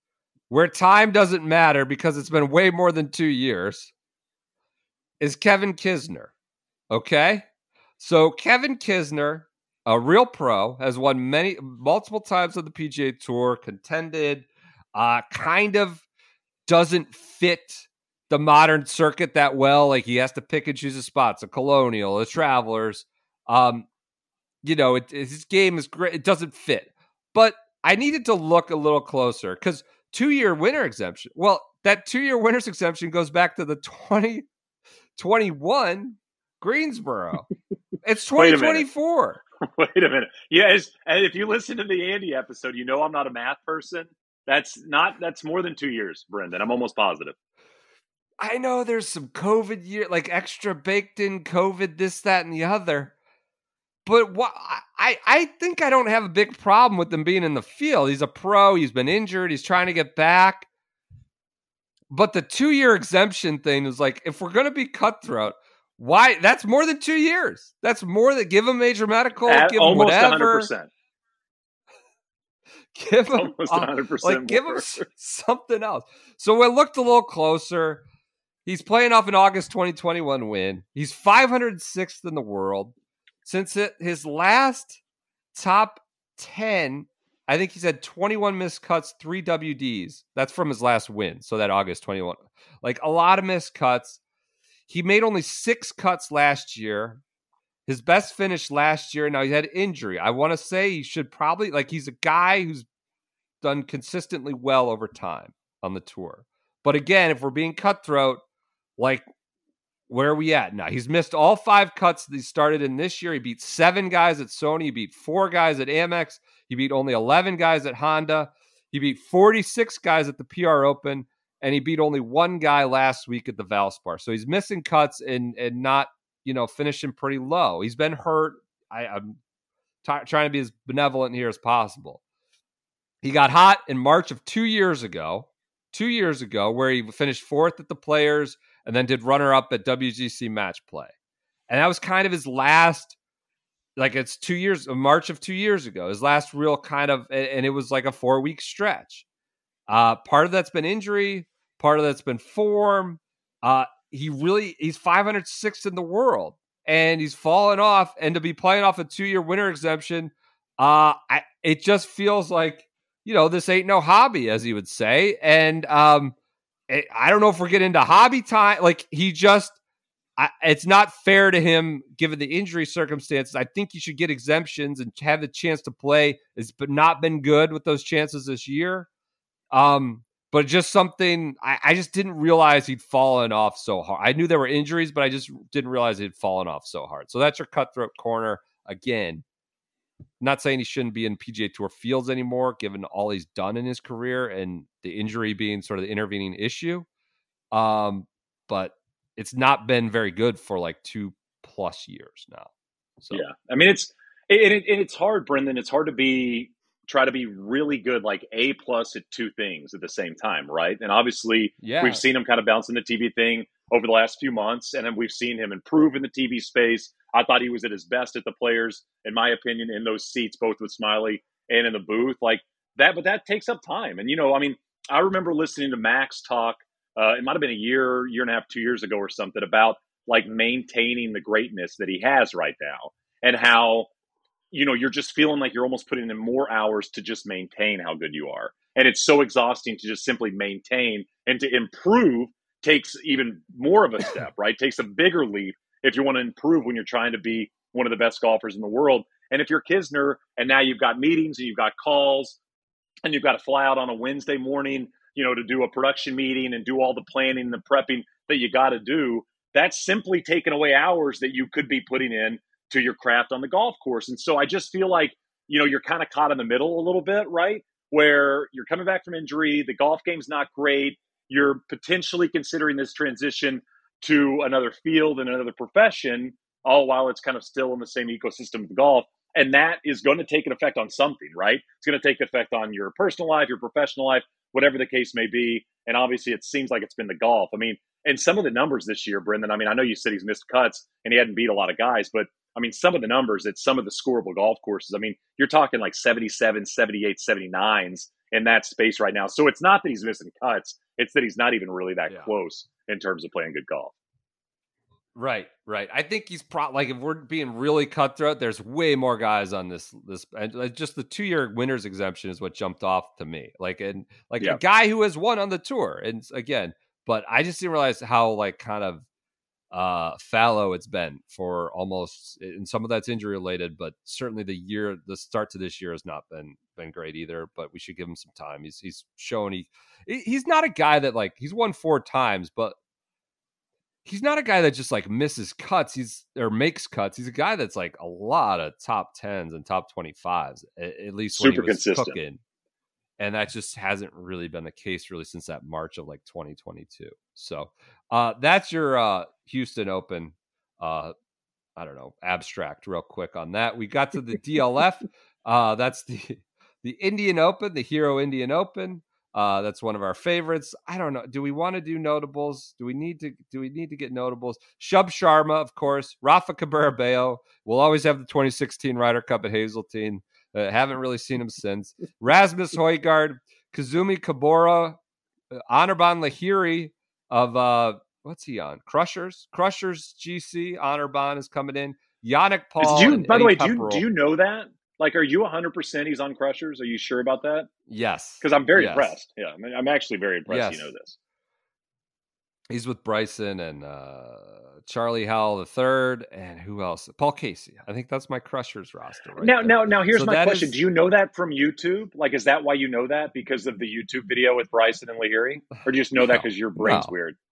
Speaker 4: where time doesn't matter because it's been way more than two years, is Kevin Kisner. Okay? So Kevin Kisner, a real pro, has won many, multiple times on the P G A Tour, contended, uh, kind of doesn't fit the modern circuit that well. Like he has to pick and choose his spots, a Colonial, a Travelers. Um, you know, it, his game is great. It doesn't fit. But I needed to look a little closer because two-year winner exemption. Well, that two-year winner's exemption goes back to the twenty twenty-one Greensboro. It's twenty twenty-four.
Speaker 5: Wait a minute. Yes, and if you listen to the Andy episode, you know I'm not a math person. That's not. That's more than two years, Brendan. I'm almost positive.
Speaker 4: I know there's some COVID year, like extra baked in COVID, this, that, and the other. But what I, I think I don't have a big problem with him being in the field. He's a pro. He's been injured. He's trying to get back. But the two-year exemption thing is like, if we're going to be cutthroat, why? That's more than two years. That's more than give him major medical,
Speaker 5: At
Speaker 4: give him
Speaker 5: almost
Speaker 4: whatever.
Speaker 5: one hundred percent.
Speaker 4: Give him
Speaker 5: almost one hundred percent.
Speaker 4: Like, give him something else. So we looked a little closer. He's playing off an August twenty twenty-one win. He's five hundred sixth in the world. Since it, his last top ten, I think he's had twenty-one missed cuts, three W Ds. That's from his last win. So that August twenty-one. Like a lot of missed cuts. He made only six cuts last year. His best finish last year. Now he had injury. I want to say he should probably, like he's a guy who's done consistently well over time on the tour. But again, if we're being cutthroat, like, where are we at now? He's missed all five cuts that he started in this year. He beat seven guys at Sony. He beat four guys at Amex. He beat only eleven guys at Honda. He beat forty-six guys at the P R Open. And he beat only one guy last week at the Valspar. So he's missing cuts and and not, you know, finishing pretty low. He's been hurt. I, I'm t- trying to be as benevolent here as possible. He got hot in March of two years ago. Two years ago, where he finished fourth at the Players and then did runner-up at W G C Match Play. And that was kind of his last, like it's two years, March of two years ago, his last real kind of, and it was like a four-week stretch. Uh, part of that's been injury, part of that's been form. Uh, he really, he's five hundred sixth in the world, and he's fallen off, and to be playing off a two-year winter exemption, uh, I, it just feels like, you know, this ain't no hobby, as he would say. And, um, I don't know if we're getting into hobby time. Like he just, I, it's not fair to him given the injury circumstances. I think he should get exemptions and have the chance to play. It's not been good with those chances this year. Um, but just something, I, I just didn't realize he'd fallen off so hard. I knew there were injuries, but I just didn't realize he'd fallen off so hard. So that's your cutthroat corner. Again, not saying he shouldn't be in P G A Tour fields anymore, given all he's done in his career and the injury being sort of the intervening issue. Um, but it's not been very good for like two plus years now. So
Speaker 5: yeah, I mean, it's it, it, it's hard, Brendan. It's hard to be try to be really good, like A plus at two things at the same time, right? And obviously,
Speaker 4: yeah.
Speaker 5: we've seen him kind of bounce in the T V thing over the last few months, and then we've seen him improve in the T V space. I thought he was at his best at the Players, in my opinion, in those seats, both with Smiley and in the booth, like that. But that takes up time, and you know, I mean, I remember listening to Max talk. Uh, it might have been a year, year and a half, two years ago, or something about like maintaining the greatness that he has right now, and how, you know, you're just feeling like you're almost putting in more hours to just maintain how good you are, and it's so exhausting to just simply maintain, and to improve takes even more of a step, right? Takes a bigger leap if you want to improve when you're trying to be one of the best golfers in the world. And if you're Kisner and now you've got meetings and you've got calls and you've got to fly out on a Wednesday morning, you know, to do a production meeting and do all the planning and the prepping that you got to do, that's simply taking away hours that you could be putting in to your craft on the golf course. And so I just feel like, you know, you're kind of caught in the middle a little bit, right? Where you're coming back from injury, the golf game's not great. You're potentially considering this transition to another field and another profession, all while it's kind of still in the same ecosystem of golf. And that is going to take an effect on something, right? It's going to take effect on your personal life, your professional life, whatever the case may be. And obviously it seems like it's been the golf. I mean, and some of the numbers this year, Brendan, I mean, I know you said he's missed cuts and he hadn't beat a lot of guys, but I mean, some of the numbers at some of the scoreable golf courses, I mean, you're talking like seventy-seven, seventy-eight, seventy-nines in that space right now. So it's not that he's missing cuts; it's that he's not even really that
Speaker 4: Yeah.
Speaker 5: close in terms of playing good golf.
Speaker 4: Right, right. I think he's pro like if we're being really cutthroat, there's way more guys on this this and like, just the two year winners exemption is what jumped off to me. Like and like
Speaker 5: Yeah.
Speaker 4: a guy who has won on the tour. And again, but I just didn't realize how like kind of uh fallow it's been for almost, and some of that's injury related, but certainly the year the start to this year has not been been great either. But we should give him some time. He's he's shown he he's not a guy that like he's won four times, but he's not a guy that just like misses cuts. He's or makes cuts. He's a guy that's like a lot of top tens and top twenty-fives, at, at least when
Speaker 5: Super
Speaker 4: he was
Speaker 5: consistent.
Speaker 4: cooking. And that just hasn't really been the case really since that March of like twenty twenty-two. So uh, that's your uh, Houston Open. Uh, I don't know, abstract real quick on that. We got to the D L F. Uh, that's the the Indian Open, the Hero Indian Open. Uh, that's one of our favorites. I don't know. Do we want to do notables? Do we need to? Do we need to get notables? Shub Sharma, of course. Rafa Cabrera Bello. We'll always have the twenty sixteen Ryder Cup at Hazeltine. Uh, haven't really seen him since. Rasmus Højgaard, Kazumi Kabora, uh, Anirban Lahiri of uh, what's he on? Crushers, Crushers G C. Anirban is coming in. Yannick Paul.
Speaker 5: Do you,
Speaker 4: and
Speaker 5: by the
Speaker 4: Eddie
Speaker 5: way, do you,
Speaker 4: Pepperell.
Speaker 5: do you know that? Like, are you one hundred percent he's on Crushers? Are you sure about that?
Speaker 4: Yes,
Speaker 5: Because I'm very
Speaker 4: Yes.
Speaker 5: impressed. Yeah, I'm, I'm actually very impressed
Speaker 4: Yes.
Speaker 5: you know this.
Speaker 4: He's with Bryson and uh, Charlie Howell the third, and who else? Paul Casey. I think that's my Crushers roster. Right
Speaker 5: now,
Speaker 4: there.
Speaker 5: now, now, here's
Speaker 4: So
Speaker 5: my
Speaker 4: that
Speaker 5: question:
Speaker 4: is-
Speaker 5: do you know that from YouTube? Like, is that why you know that because of the YouTube video with Bryson and Lahiri, or do you just know that
Speaker 4: No,
Speaker 5: because your brain's
Speaker 4: no.
Speaker 5: weird?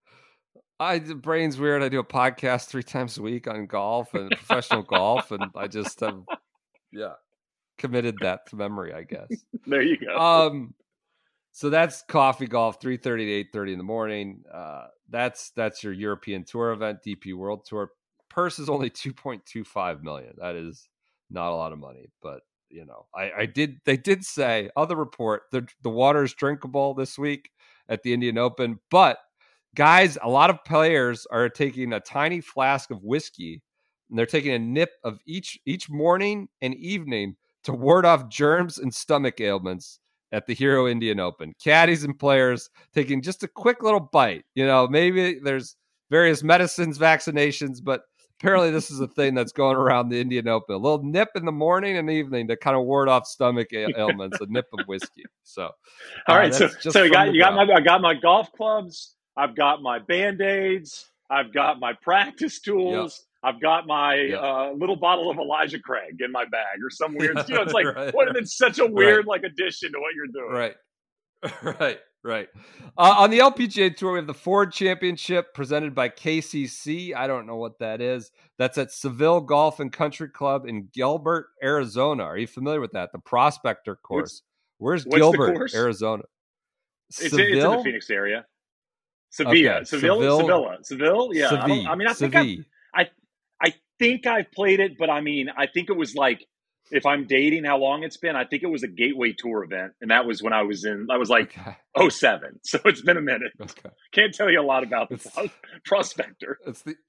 Speaker 4: I the brain's weird. I do a podcast three times a week on golf and professional golf, and I just have, yeah, committed that to memory, I guess.
Speaker 5: There you go.
Speaker 4: Um, so that's Coffee Golf, three thirty to eight thirty in the morning. Uh, that's that's your European Tour event, D P World Tour. Purse is only two point two five million. That is not a lot of money, but you know, I, I did. They did say other report the the water is drinkable this week at the Indian Open, but guys, a lot of players are taking a tiny flask of whiskey and they're taking a nip of each each morning and evening to ward off germs and stomach ailments at the Hero Indian Open. Caddies and players taking just a quick little bite. You know, maybe there's various medicines, vaccinations, but apparently this is a thing that's going around the Indian Open. A little nip in the morning and evening to kind of ward off stomach ailments, a nip of whiskey. So,
Speaker 5: All
Speaker 4: uh,
Speaker 5: right, so
Speaker 4: that's just
Speaker 5: so you
Speaker 4: from
Speaker 5: got
Speaker 4: the
Speaker 5: you got
Speaker 4: ground.
Speaker 5: my I got my golf clubs. I've got my Band-Aids. I've got my practice tools. I've got my
Speaker 4: Yep.
Speaker 5: uh, little bottle of Elijah Craig in my bag, or some weird. You know, it's like
Speaker 4: Right.
Speaker 5: what? It's such a weird like addition to what you're doing.
Speaker 4: Right. Right. Right. Uh, on the L P G A Tour, we have the Ford Championship presented by K C C. I don't know what that is. That's at Seville Golf and Country Club in Gilbert, Arizona. Are you familiar with that? The Prospector course. Where's
Speaker 5: what's the
Speaker 4: Gilbert,
Speaker 5: course?
Speaker 4: Arizona?
Speaker 5: It's, it's in the
Speaker 4: Seville?
Speaker 5: Phoenix area. Sevilla,
Speaker 4: Okay,
Speaker 5: Seville,
Speaker 4: Seville.
Speaker 5: Sevilla, Seville. Yeah, I, don't,
Speaker 4: Seville.
Speaker 5: I mean, I think I,
Speaker 4: Seville.
Speaker 5: I, I think I played it, but I mean, I think it was like, if I'm dating how long it's been, I think it was a Gateway Tour event, and that was when I was in. I was like
Speaker 4: Okay.
Speaker 5: oh seven, so it's been a minute.
Speaker 4: Okay.
Speaker 5: Can't tell you a lot about the
Speaker 4: It's-
Speaker 5: pro- Prospector.
Speaker 4: It's the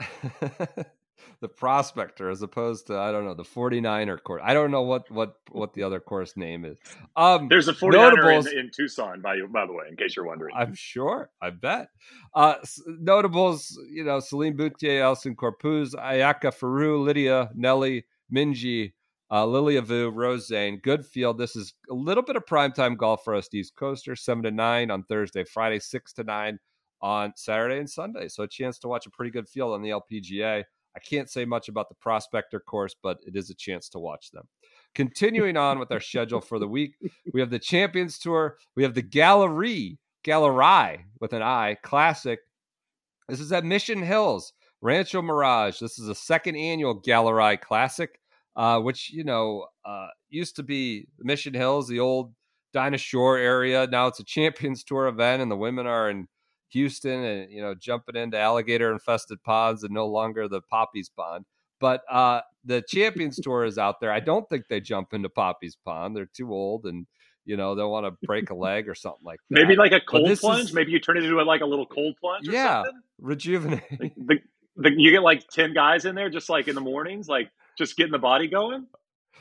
Speaker 4: the Prospector as opposed to, I don't know, the forty-niner course. I don't know what what what the other course name is. Um
Speaker 5: There's a forty-niner
Speaker 4: notables,
Speaker 5: in, in Tucson, by by the way, in case you're wondering.
Speaker 4: I'm sure. I bet. Uh, s- notables, you know, Celine Boutier, Elson Corpuz, Ayaka Faru, Lydia, Nelly, Minji, uh, Lilia Vu, Rose Zane, Goodfield. This is a little bit of primetime golf for us, East Coaster, seven to nine on Thursday, Friday, six to nine on Saturday and Sunday. So a chance to watch a pretty good field on the L P G A. I can't say much about the Prospector course, but it is a chance to watch them. Continuing on with our schedule for the week, we have the Champions Tour. We have the Gallery, Gallery with an I, Classic. This is at Mission Hills, Rancho Mirage. This is a second annual Gallery Classic, uh, which, you know, uh, used to be Mission Hills, the old Dinah Shore area. Now it's a Champions Tour event, and the women are in Houston and, you know, jumping into alligator infested ponds and no longer the Poppy's Pond. But uh, the Champions Tour is out there. I don't think they jump into Poppy's Pond. They're too old and, you know, they'll want to break a leg or something like that.
Speaker 5: Maybe like a
Speaker 4: But
Speaker 5: cold
Speaker 4: this
Speaker 5: plunge.
Speaker 4: is-
Speaker 5: Maybe you turn it into a, like a little cold plunge. Or
Speaker 4: Yeah.
Speaker 5: something.
Speaker 4: Rejuvenate.
Speaker 5: The, the, you get like ten guys in there, just like in the mornings, like just getting the body going.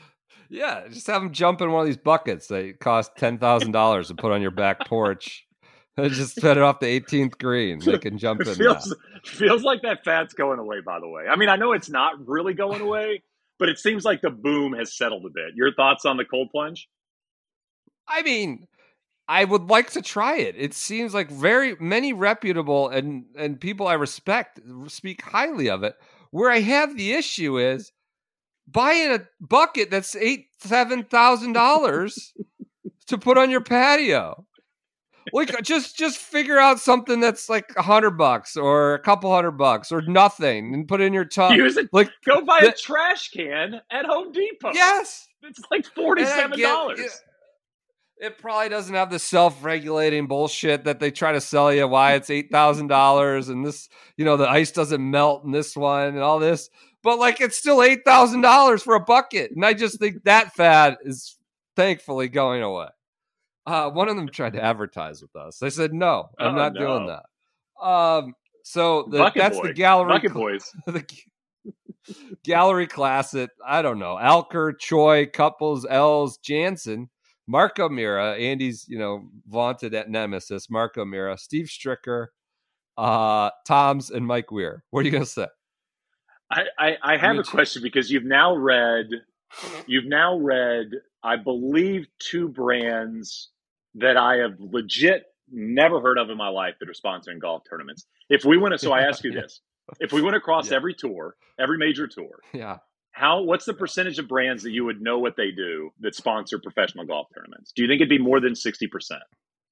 Speaker 4: Yeah, just have them jump in one of these buckets that cost ten thousand dollars to put on your back porch. And just set it off the eighteenth green. They can jump in
Speaker 5: feels,
Speaker 4: that.
Speaker 5: Feels like that fat's going away, by the way. I mean, I know it's not really going away, but it seems like the boom has settled a bit. Your thoughts on the cold plunge?
Speaker 4: I mean, I would like to try it. It seems like very many reputable and, and people I respect speak highly of it. Where I have the issue is buying a bucket that's eight, seven thousand dollars to put on your patio. Like just just figure out something that's like a hundred bucks or a couple hundred bucks or nothing and put it in your tub.
Speaker 5: Use it.
Speaker 4: Like
Speaker 5: go buy
Speaker 4: the,
Speaker 5: a trash can at Home Depot.
Speaker 4: Yes,
Speaker 5: it's like forty-seven dollars.
Speaker 4: It, it probably doesn't have the self-regulating bullshit that they try to sell you. Why it's eight thousand dollars and this, you know, the ice doesn't melt in this one and all this. But like it's still eight thousand dollars for a bucket, and I just think that fad is thankfully going away. Uh, one of them tried to advertise with us. I said, no, I'm
Speaker 5: oh,
Speaker 4: not
Speaker 5: no.
Speaker 4: doing that. Um, so the, that's
Speaker 5: boy.
Speaker 4: the gallery.
Speaker 5: Bucket boys.
Speaker 4: The gallery class at, I don't know, Alker, Choi, Couples, Els, Jansen, Marco Mira, Andy's, you know, vaunted at nemesis, Marco Mira, Steve Stricker, uh, Toms, and Mike Weir. What are you going to say?
Speaker 5: I, I, I have a question because you've now read, you've now read, I believe, two brands that I have legit never heard of in my life that are sponsoring golf tournaments. If we went, so I ask you this: if we went across
Speaker 4: yeah.
Speaker 5: every tour, every major tour,
Speaker 4: yeah,
Speaker 5: how? What's the percentage of brands that you would know what they do that sponsor professional golf tournaments? Do you think it'd be more than sixty percent?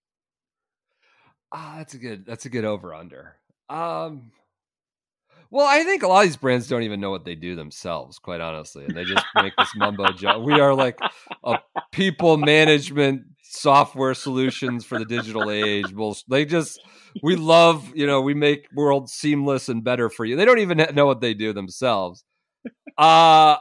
Speaker 4: Ah, that's a good. That's a good over under. Um. Well, I think a lot of these brands don't even know what they do themselves, quite honestly. And they just make this mumbo jumbo. We are like a people management software solutions for the digital age. They just, we love, you know, we make world seamless and better for you. They don't even know what they do themselves. Uh,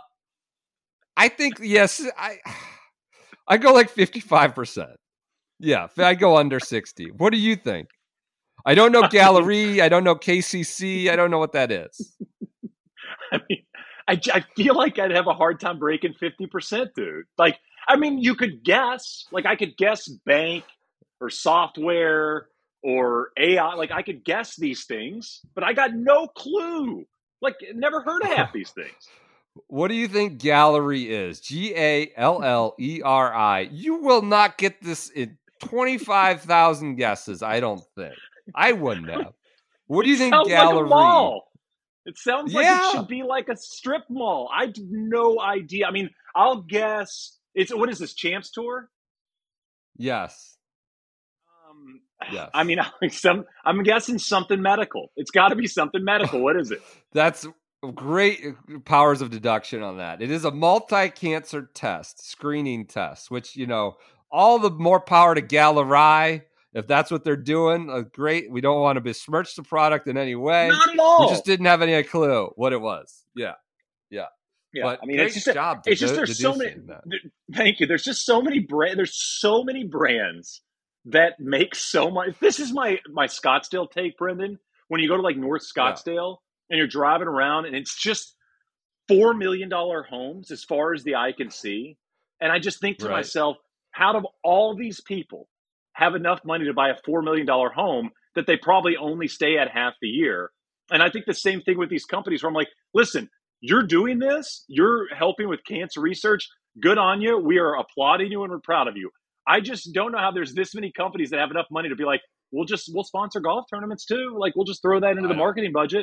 Speaker 4: I think, yes, I, I go like fifty-five percent. Yeah, I go under sixty. What do you think? I don't know Gallery. I don't know K C C. I don't know what that is.
Speaker 5: I mean, I, I feel like I'd have a hard time breaking fifty percent, dude. Like, I mean, you could guess. Like, I could guess bank or software or A I. Like, I could guess these things, but I got no clue. Like, never heard of half these things.
Speaker 4: What do you think Gallery is? G A L L E R I. You will not get this in twenty-five thousand guesses, I don't think. I wouldn't have. What do you
Speaker 5: it
Speaker 4: think
Speaker 5: sounds
Speaker 4: Gallery?
Speaker 5: Like a mall. It sounds like
Speaker 4: yeah.
Speaker 5: it should be like a strip mall. I have no idea. I mean, I'll guess it's what is this, Champs Tour?
Speaker 4: Yes.
Speaker 5: Um,
Speaker 4: yes.
Speaker 5: I mean, some, I'm guessing something medical. It's got to be something medical. What is it?
Speaker 4: That's great powers of deduction on that. It is a multi-cancer test, screening test, which, you know, all the more power to Gallery. If that's what they're doing, uh, great. We don't want to besmirch the product in any way.
Speaker 5: Not at all.
Speaker 4: We just didn't have any clue what it was. Yeah, yeah,
Speaker 5: yeah.
Speaker 4: But
Speaker 5: I mean,
Speaker 4: great
Speaker 5: it's just
Speaker 4: job.
Speaker 5: A, it's just there's so many. There, thank you. There's just so many brand. There's so many brands that make so much. This is my my Scottsdale take, Brendan. When you go to like North Scottsdale yeah. and you're driving around, and it's just four million dollar homes as far as the eye can see, and I just think to
Speaker 4: right.
Speaker 5: myself, how do all these people have enough money to buy a four million dollar home that they probably only stay at half the year? And I think the same thing with these companies where I'm like, listen, you're doing this. You're helping with cancer research. Good on you. We are applauding you and we're proud of you. I just don't know how there's this many companies that have enough money to be like, we'll just, we'll sponsor golf tournaments too. Like, we'll just throw that into the marketing budget.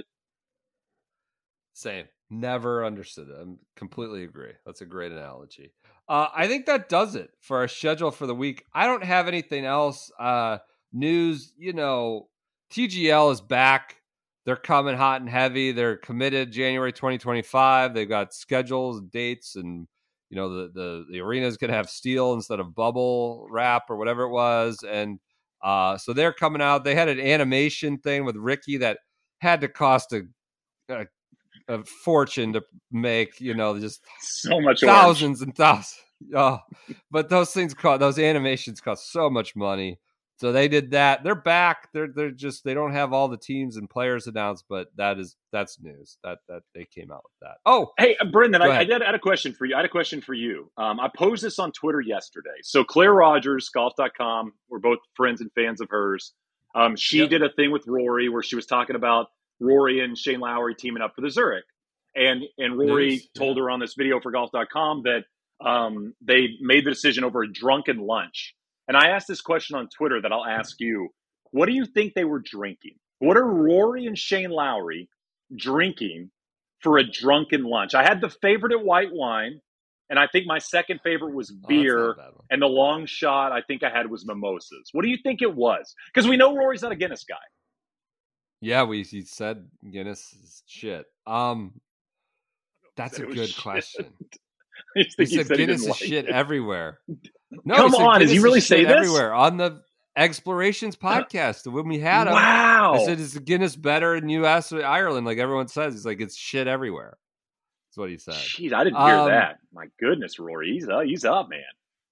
Speaker 4: Same. Never understood it. I completely agree. That's a great analogy. Uh, I think that does it for our schedule for the week. I don't have anything else. Uh, news, you know, T G L is back. They're coming hot and heavy. They're committed January twenty twenty-five. They've got schedules and dates, and you know the the, the arena is going to have steel instead of bubble wrap or whatever it was. And uh, so they're coming out. They had an animation thing with Ricky that had to cost a, a a fortune to make, you know, just
Speaker 5: so much
Speaker 4: thousands
Speaker 5: orange.
Speaker 4: and thousands. Oh, but those things cost, those animations cost so much money. So they did that. They're back. They're they're just they don't have all the teams and players announced, but that is that's news that that they came out with that. Oh,
Speaker 5: hey, Brendan, I,
Speaker 4: go
Speaker 5: I
Speaker 4: ahead.
Speaker 5: did I had a question for you. I had a question for you. Um, I posed this on Twitter yesterday. So Claire Rogers, golf dot com, we're both friends and fans of hers. Um, she
Speaker 4: Yep.
Speaker 5: did a thing with Rory where she was talking about Rory and Shane Lowry teaming up for the Zurich, and and Rory
Speaker 4: News,
Speaker 5: told
Speaker 4: yeah.
Speaker 5: her on this video for golf dot com that um, they made the decision over a drunken lunch. And I asked this question on Twitter that I'll ask you. What do you think they were drinking? What are Rory and Shane Lowry drinking for a drunken lunch? I had the favorite at white wine, and I think my second favorite was
Speaker 4: Oh, that's
Speaker 5: beer,
Speaker 4: not a bad one.
Speaker 5: and the long shot I think I had was mimosas. What do you think it was? Because we know Rory's not a Guinness guy.
Speaker 4: Yeah, we he said Guinness is shit. Um, that's
Speaker 5: Said
Speaker 4: a
Speaker 5: it was
Speaker 4: good
Speaker 5: shit.
Speaker 4: question.
Speaker 5: I
Speaker 4: He
Speaker 5: just think he
Speaker 4: said
Speaker 5: said he
Speaker 4: Guinness
Speaker 5: didn't
Speaker 4: is
Speaker 5: like
Speaker 4: shit
Speaker 5: it.
Speaker 4: everywhere. No,
Speaker 5: Come
Speaker 4: he said
Speaker 5: on, does he
Speaker 4: Guinness
Speaker 5: really
Speaker 4: is
Speaker 5: say
Speaker 4: shit
Speaker 5: this?
Speaker 4: everywhere on the Explorations podcast when we had him?
Speaker 5: Wow.
Speaker 4: I said, "Is the Guinness better in U S or Ireland?" Like everyone says, he's like, "It's shit everywhere." That's what he said.
Speaker 5: Jeez, I didn't hear
Speaker 4: Um,
Speaker 5: that. My goodness, Rory, he's up, he's up, man.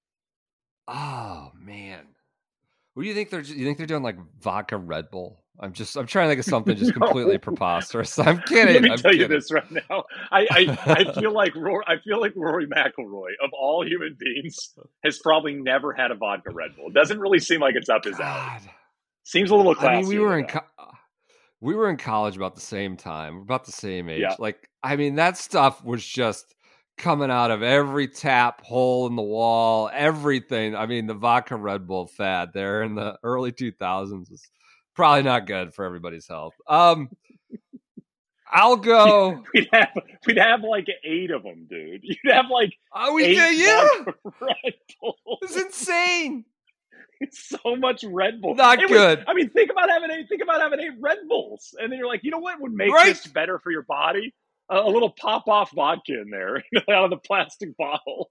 Speaker 4: Oh man, what do you think they're? You think they're doing like vodka Red Bull? I'm just, I'm trying to think of something just
Speaker 5: No.
Speaker 4: completely preposterous. I'm kidding.
Speaker 5: Let me
Speaker 4: I'm
Speaker 5: tell you
Speaker 4: kidding.
Speaker 5: this right now. I, I, I feel like Rory, I feel like Rory McIlroy, of all human beings, has probably never had a vodka Red Bull. It doesn't really seem like it's up his alley.
Speaker 4: God.
Speaker 5: Seems a little classier.
Speaker 4: I mean, we were in
Speaker 5: than
Speaker 4: co- we were in college about the same time, about the same age.
Speaker 5: Yeah.
Speaker 4: Like, I mean, that stuff was just coming out of every tap hole in the wall, everything. I mean, the vodka Red Bull fad there in the early two thousands was probably not good for everybody's health. Um, I'll go.
Speaker 5: We'd have we'd have like eight of them, dude. You'd have like
Speaker 4: Oh, we
Speaker 5: eight
Speaker 4: did, yeah.
Speaker 5: vodka Red Bulls.
Speaker 4: It's insane.
Speaker 5: It's so much Red Bull.
Speaker 4: Not
Speaker 5: It
Speaker 4: good.
Speaker 5: Was, I mean, think about having eight. Think about having eight Red Bulls, and then you're like, you know what would make
Speaker 4: Right.
Speaker 5: this better for your body? A, a little pop off vodka in there, out of the plastic bottle.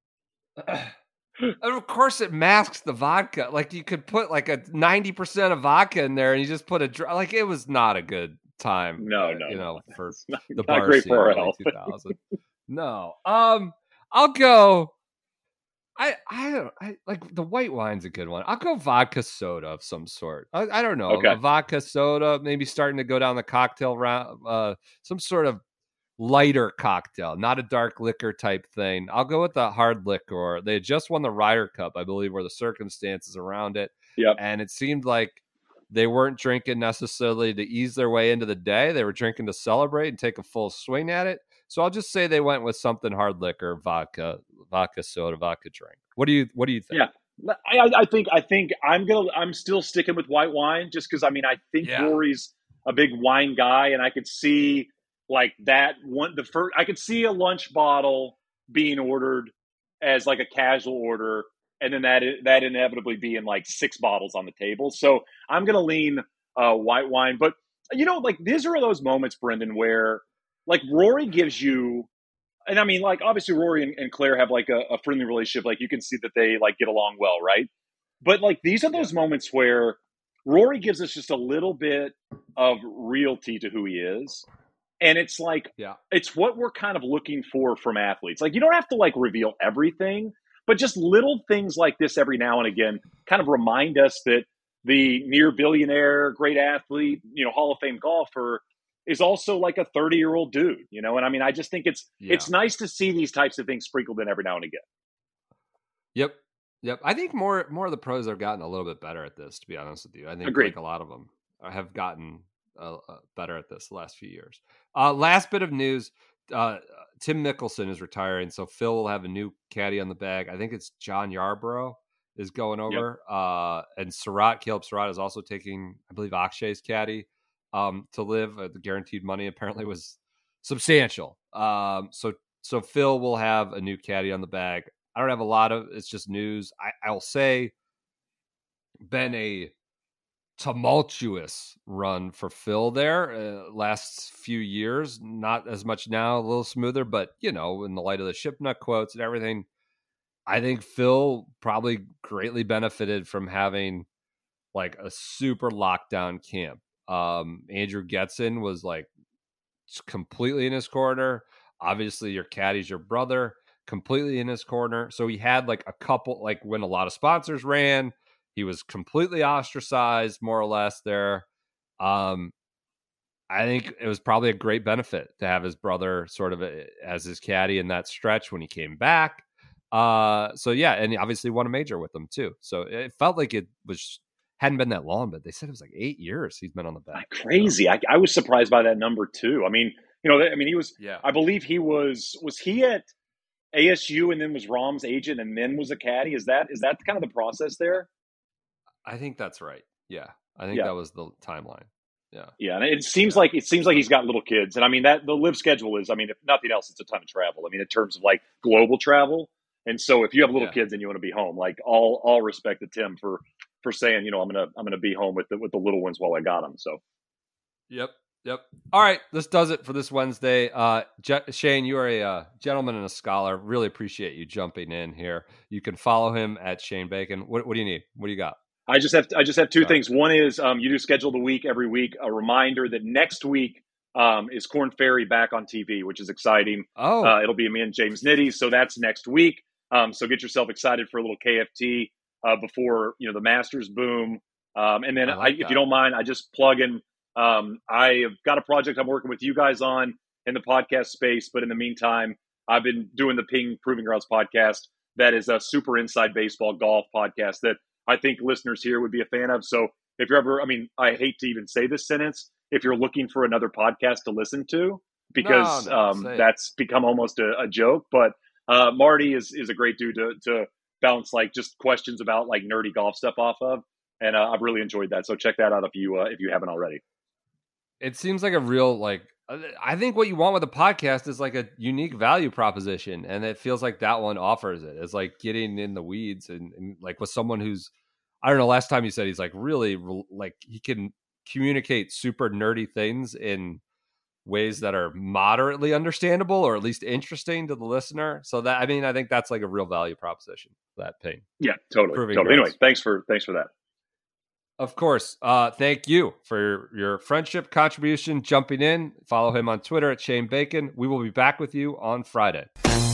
Speaker 4: And of course, it masks the vodka. Like you could put like a ninety percent of vodka in there, and you just put a dr- like it was not a good time.
Speaker 5: No,
Speaker 4: uh,
Speaker 5: no,
Speaker 4: you
Speaker 5: no.
Speaker 4: know, for
Speaker 5: It's not,
Speaker 4: the
Speaker 5: not
Speaker 4: bar
Speaker 5: great
Speaker 4: scene
Speaker 5: for our
Speaker 4: in early
Speaker 5: health.
Speaker 4: two thousand. No, um, I'll go. I I don't I like the white wine's a good one. I'll go vodka soda of some sort. I, I don't know,
Speaker 5: Okay.
Speaker 4: a vodka soda, maybe starting to go down the cocktail round. Uh, some sort of lighter cocktail, not a dark liquor type thing. I'll go with the hard liquor. They had just won the Ryder Cup, I believe, were the circumstances around it.
Speaker 5: Yep.
Speaker 4: And it seemed like they weren't drinking necessarily to ease their way into the day. They were drinking to celebrate and take a full swing at it. So I'll just say they went with something hard liquor, vodka, vodka soda, vodka drink. What do you what do you think?
Speaker 5: Yeah. I, I think I think I'm gonna I'm still sticking with white wine just because I mean I think
Speaker 4: Yeah.
Speaker 5: Rory's a big wine guy, and I could see like that one the first I could see a lunch bottle being ordered as like a casual order, and then that that inevitably being like six bottles on the table. So I'm gonna lean uh, white wine, but you know, like these are those moments, Brendan, where like Rory gives you. And I mean, like, obviously Rory and, and Claire have like a, a friendly relationship. Like you can see that they like get along well, right? But like these are those moments where Rory gives us just a little bit of realty to who he is. And it's like,
Speaker 4: Yeah.
Speaker 5: it's what we're kind of looking for from athletes. Like you don't have to like reveal everything, but just little things like this every now and again kind of remind us that the near billionaire, great athlete, you know, Hall of Fame golfer is also like a thirty year old dude, you know? And I mean, I just think it's,
Speaker 4: Yeah.
Speaker 5: it's nice to see these types of things sprinkled in every now and again.
Speaker 4: Yep. Yep. I think more more of the pros have gotten a little bit better at this, to be honest with you. I think
Speaker 5: Agreed.
Speaker 4: like a lot of them have gotten uh, uh, better at this the last few years. Uh, last bit of news. Uh, Tim Mickelson is retiring, so Phil will have a new caddy on the bag. I think it's John Yarborough is going over. Yep. Uh, and Surratt, Caleb Surratt is also taking, I believe, Akshay's caddy um, to live. Uh, the guaranteed money apparently was substantial. Um, so so Phil will have a new caddy on the bag. I don't have a lot of, it's just news. I, I'll say been a tumultuous run for Phil there uh, last few years. Not as much now, a little smoother, but you know, in the light of the Shipnut quotes and everything, I think Phil probably greatly benefited from having like a super lockdown camp. Um, Andrew Getson was like completely in his corner. Obviously your caddy's your brother, completely in his corner. So he had like a couple, like when a lot of sponsors ran, He was completely ostracized, more or less, there. Um, I think it was probably a great benefit to have his brother sort of a, as his caddy in that stretch when he came back. Uh, so yeah, and he obviously won a major with them too. So it felt like it was hadn't been that long, but they said it was like eight years he's been on the bench.
Speaker 5: Crazy. You know? I, I was surprised by that number too. I mean, you know, I mean, he was.
Speaker 4: Yeah.
Speaker 5: I believe he was. Was he at A S U and then was Rahm's agent and then was a caddy? Is that is that kind of the process there?
Speaker 4: I think that's right. Yeah, I think
Speaker 5: yeah.
Speaker 4: that was the timeline. Yeah,
Speaker 5: yeah, and it seems
Speaker 4: yeah.
Speaker 5: like it seems like he's got little kids, and I mean that the live schedule is. I mean, if nothing else, it's a ton of travel. I mean, in terms of like global travel, and so if you have little
Speaker 4: yeah.
Speaker 5: kids and you want to be home, like all all respect to Tim for for saying, you know, I'm gonna I'm gonna be home with the with the little ones while I got them. So,
Speaker 4: yep, yep. All right, this does it for this Wednesday. Uh, Je- Shane, you are a uh, gentleman and a scholar. Really appreciate you jumping in here. You can follow him at Shane Bacon. What, what do you need? What do you got?
Speaker 5: I just have I just have two
Speaker 4: Sorry.
Speaker 5: things. One is um, you do schedule the week every week. A reminder that next week um, is Corn Ferry back on T V, which is exciting.
Speaker 4: Oh,
Speaker 5: uh, it'll be me and James Nitty, so that's next week. Um, so get yourself excited for a little K F T uh, before you know the Masters boom. Um, and then,
Speaker 4: I like
Speaker 5: I, if you don't mind, I just plug in. Um, I have got a project I'm working with you guys on in the podcast space, but in the meantime, I've been doing the Ping Proving Grounds podcast. That is a super inside baseball golf podcast that I think listeners here would be a fan of. So if you're ever, I mean, I hate to even say this sentence, if you're looking for another podcast to listen to, because
Speaker 4: no, no,
Speaker 5: um, that's become almost a, a joke. But uh, Marty is is a great dude to, to bounce like just questions about like nerdy golf stuff off of. And uh, I've really enjoyed that. So check that out if you uh, if you haven't already.
Speaker 4: It seems like a real, like, I think what you want with a podcast is like a unique value proposition. And it feels like that one offers it. It's like getting in the weeds and, and like with someone who's, I don't know, last time you said he's like really like he can communicate super nerdy things in ways that are moderately understandable or at least interesting to the listener. So that, I mean, I think that's like a real value proposition, that Ping.
Speaker 5: Yeah, totally.
Speaker 4: Proving
Speaker 5: totally.
Speaker 4: grounds.
Speaker 5: Anyway, thanks for, thanks for that.
Speaker 4: Of course. Uh, thank you for your friendship contribution, jumping in. Follow him on Twitter at Shane Bacon. We will be back with you on Friday.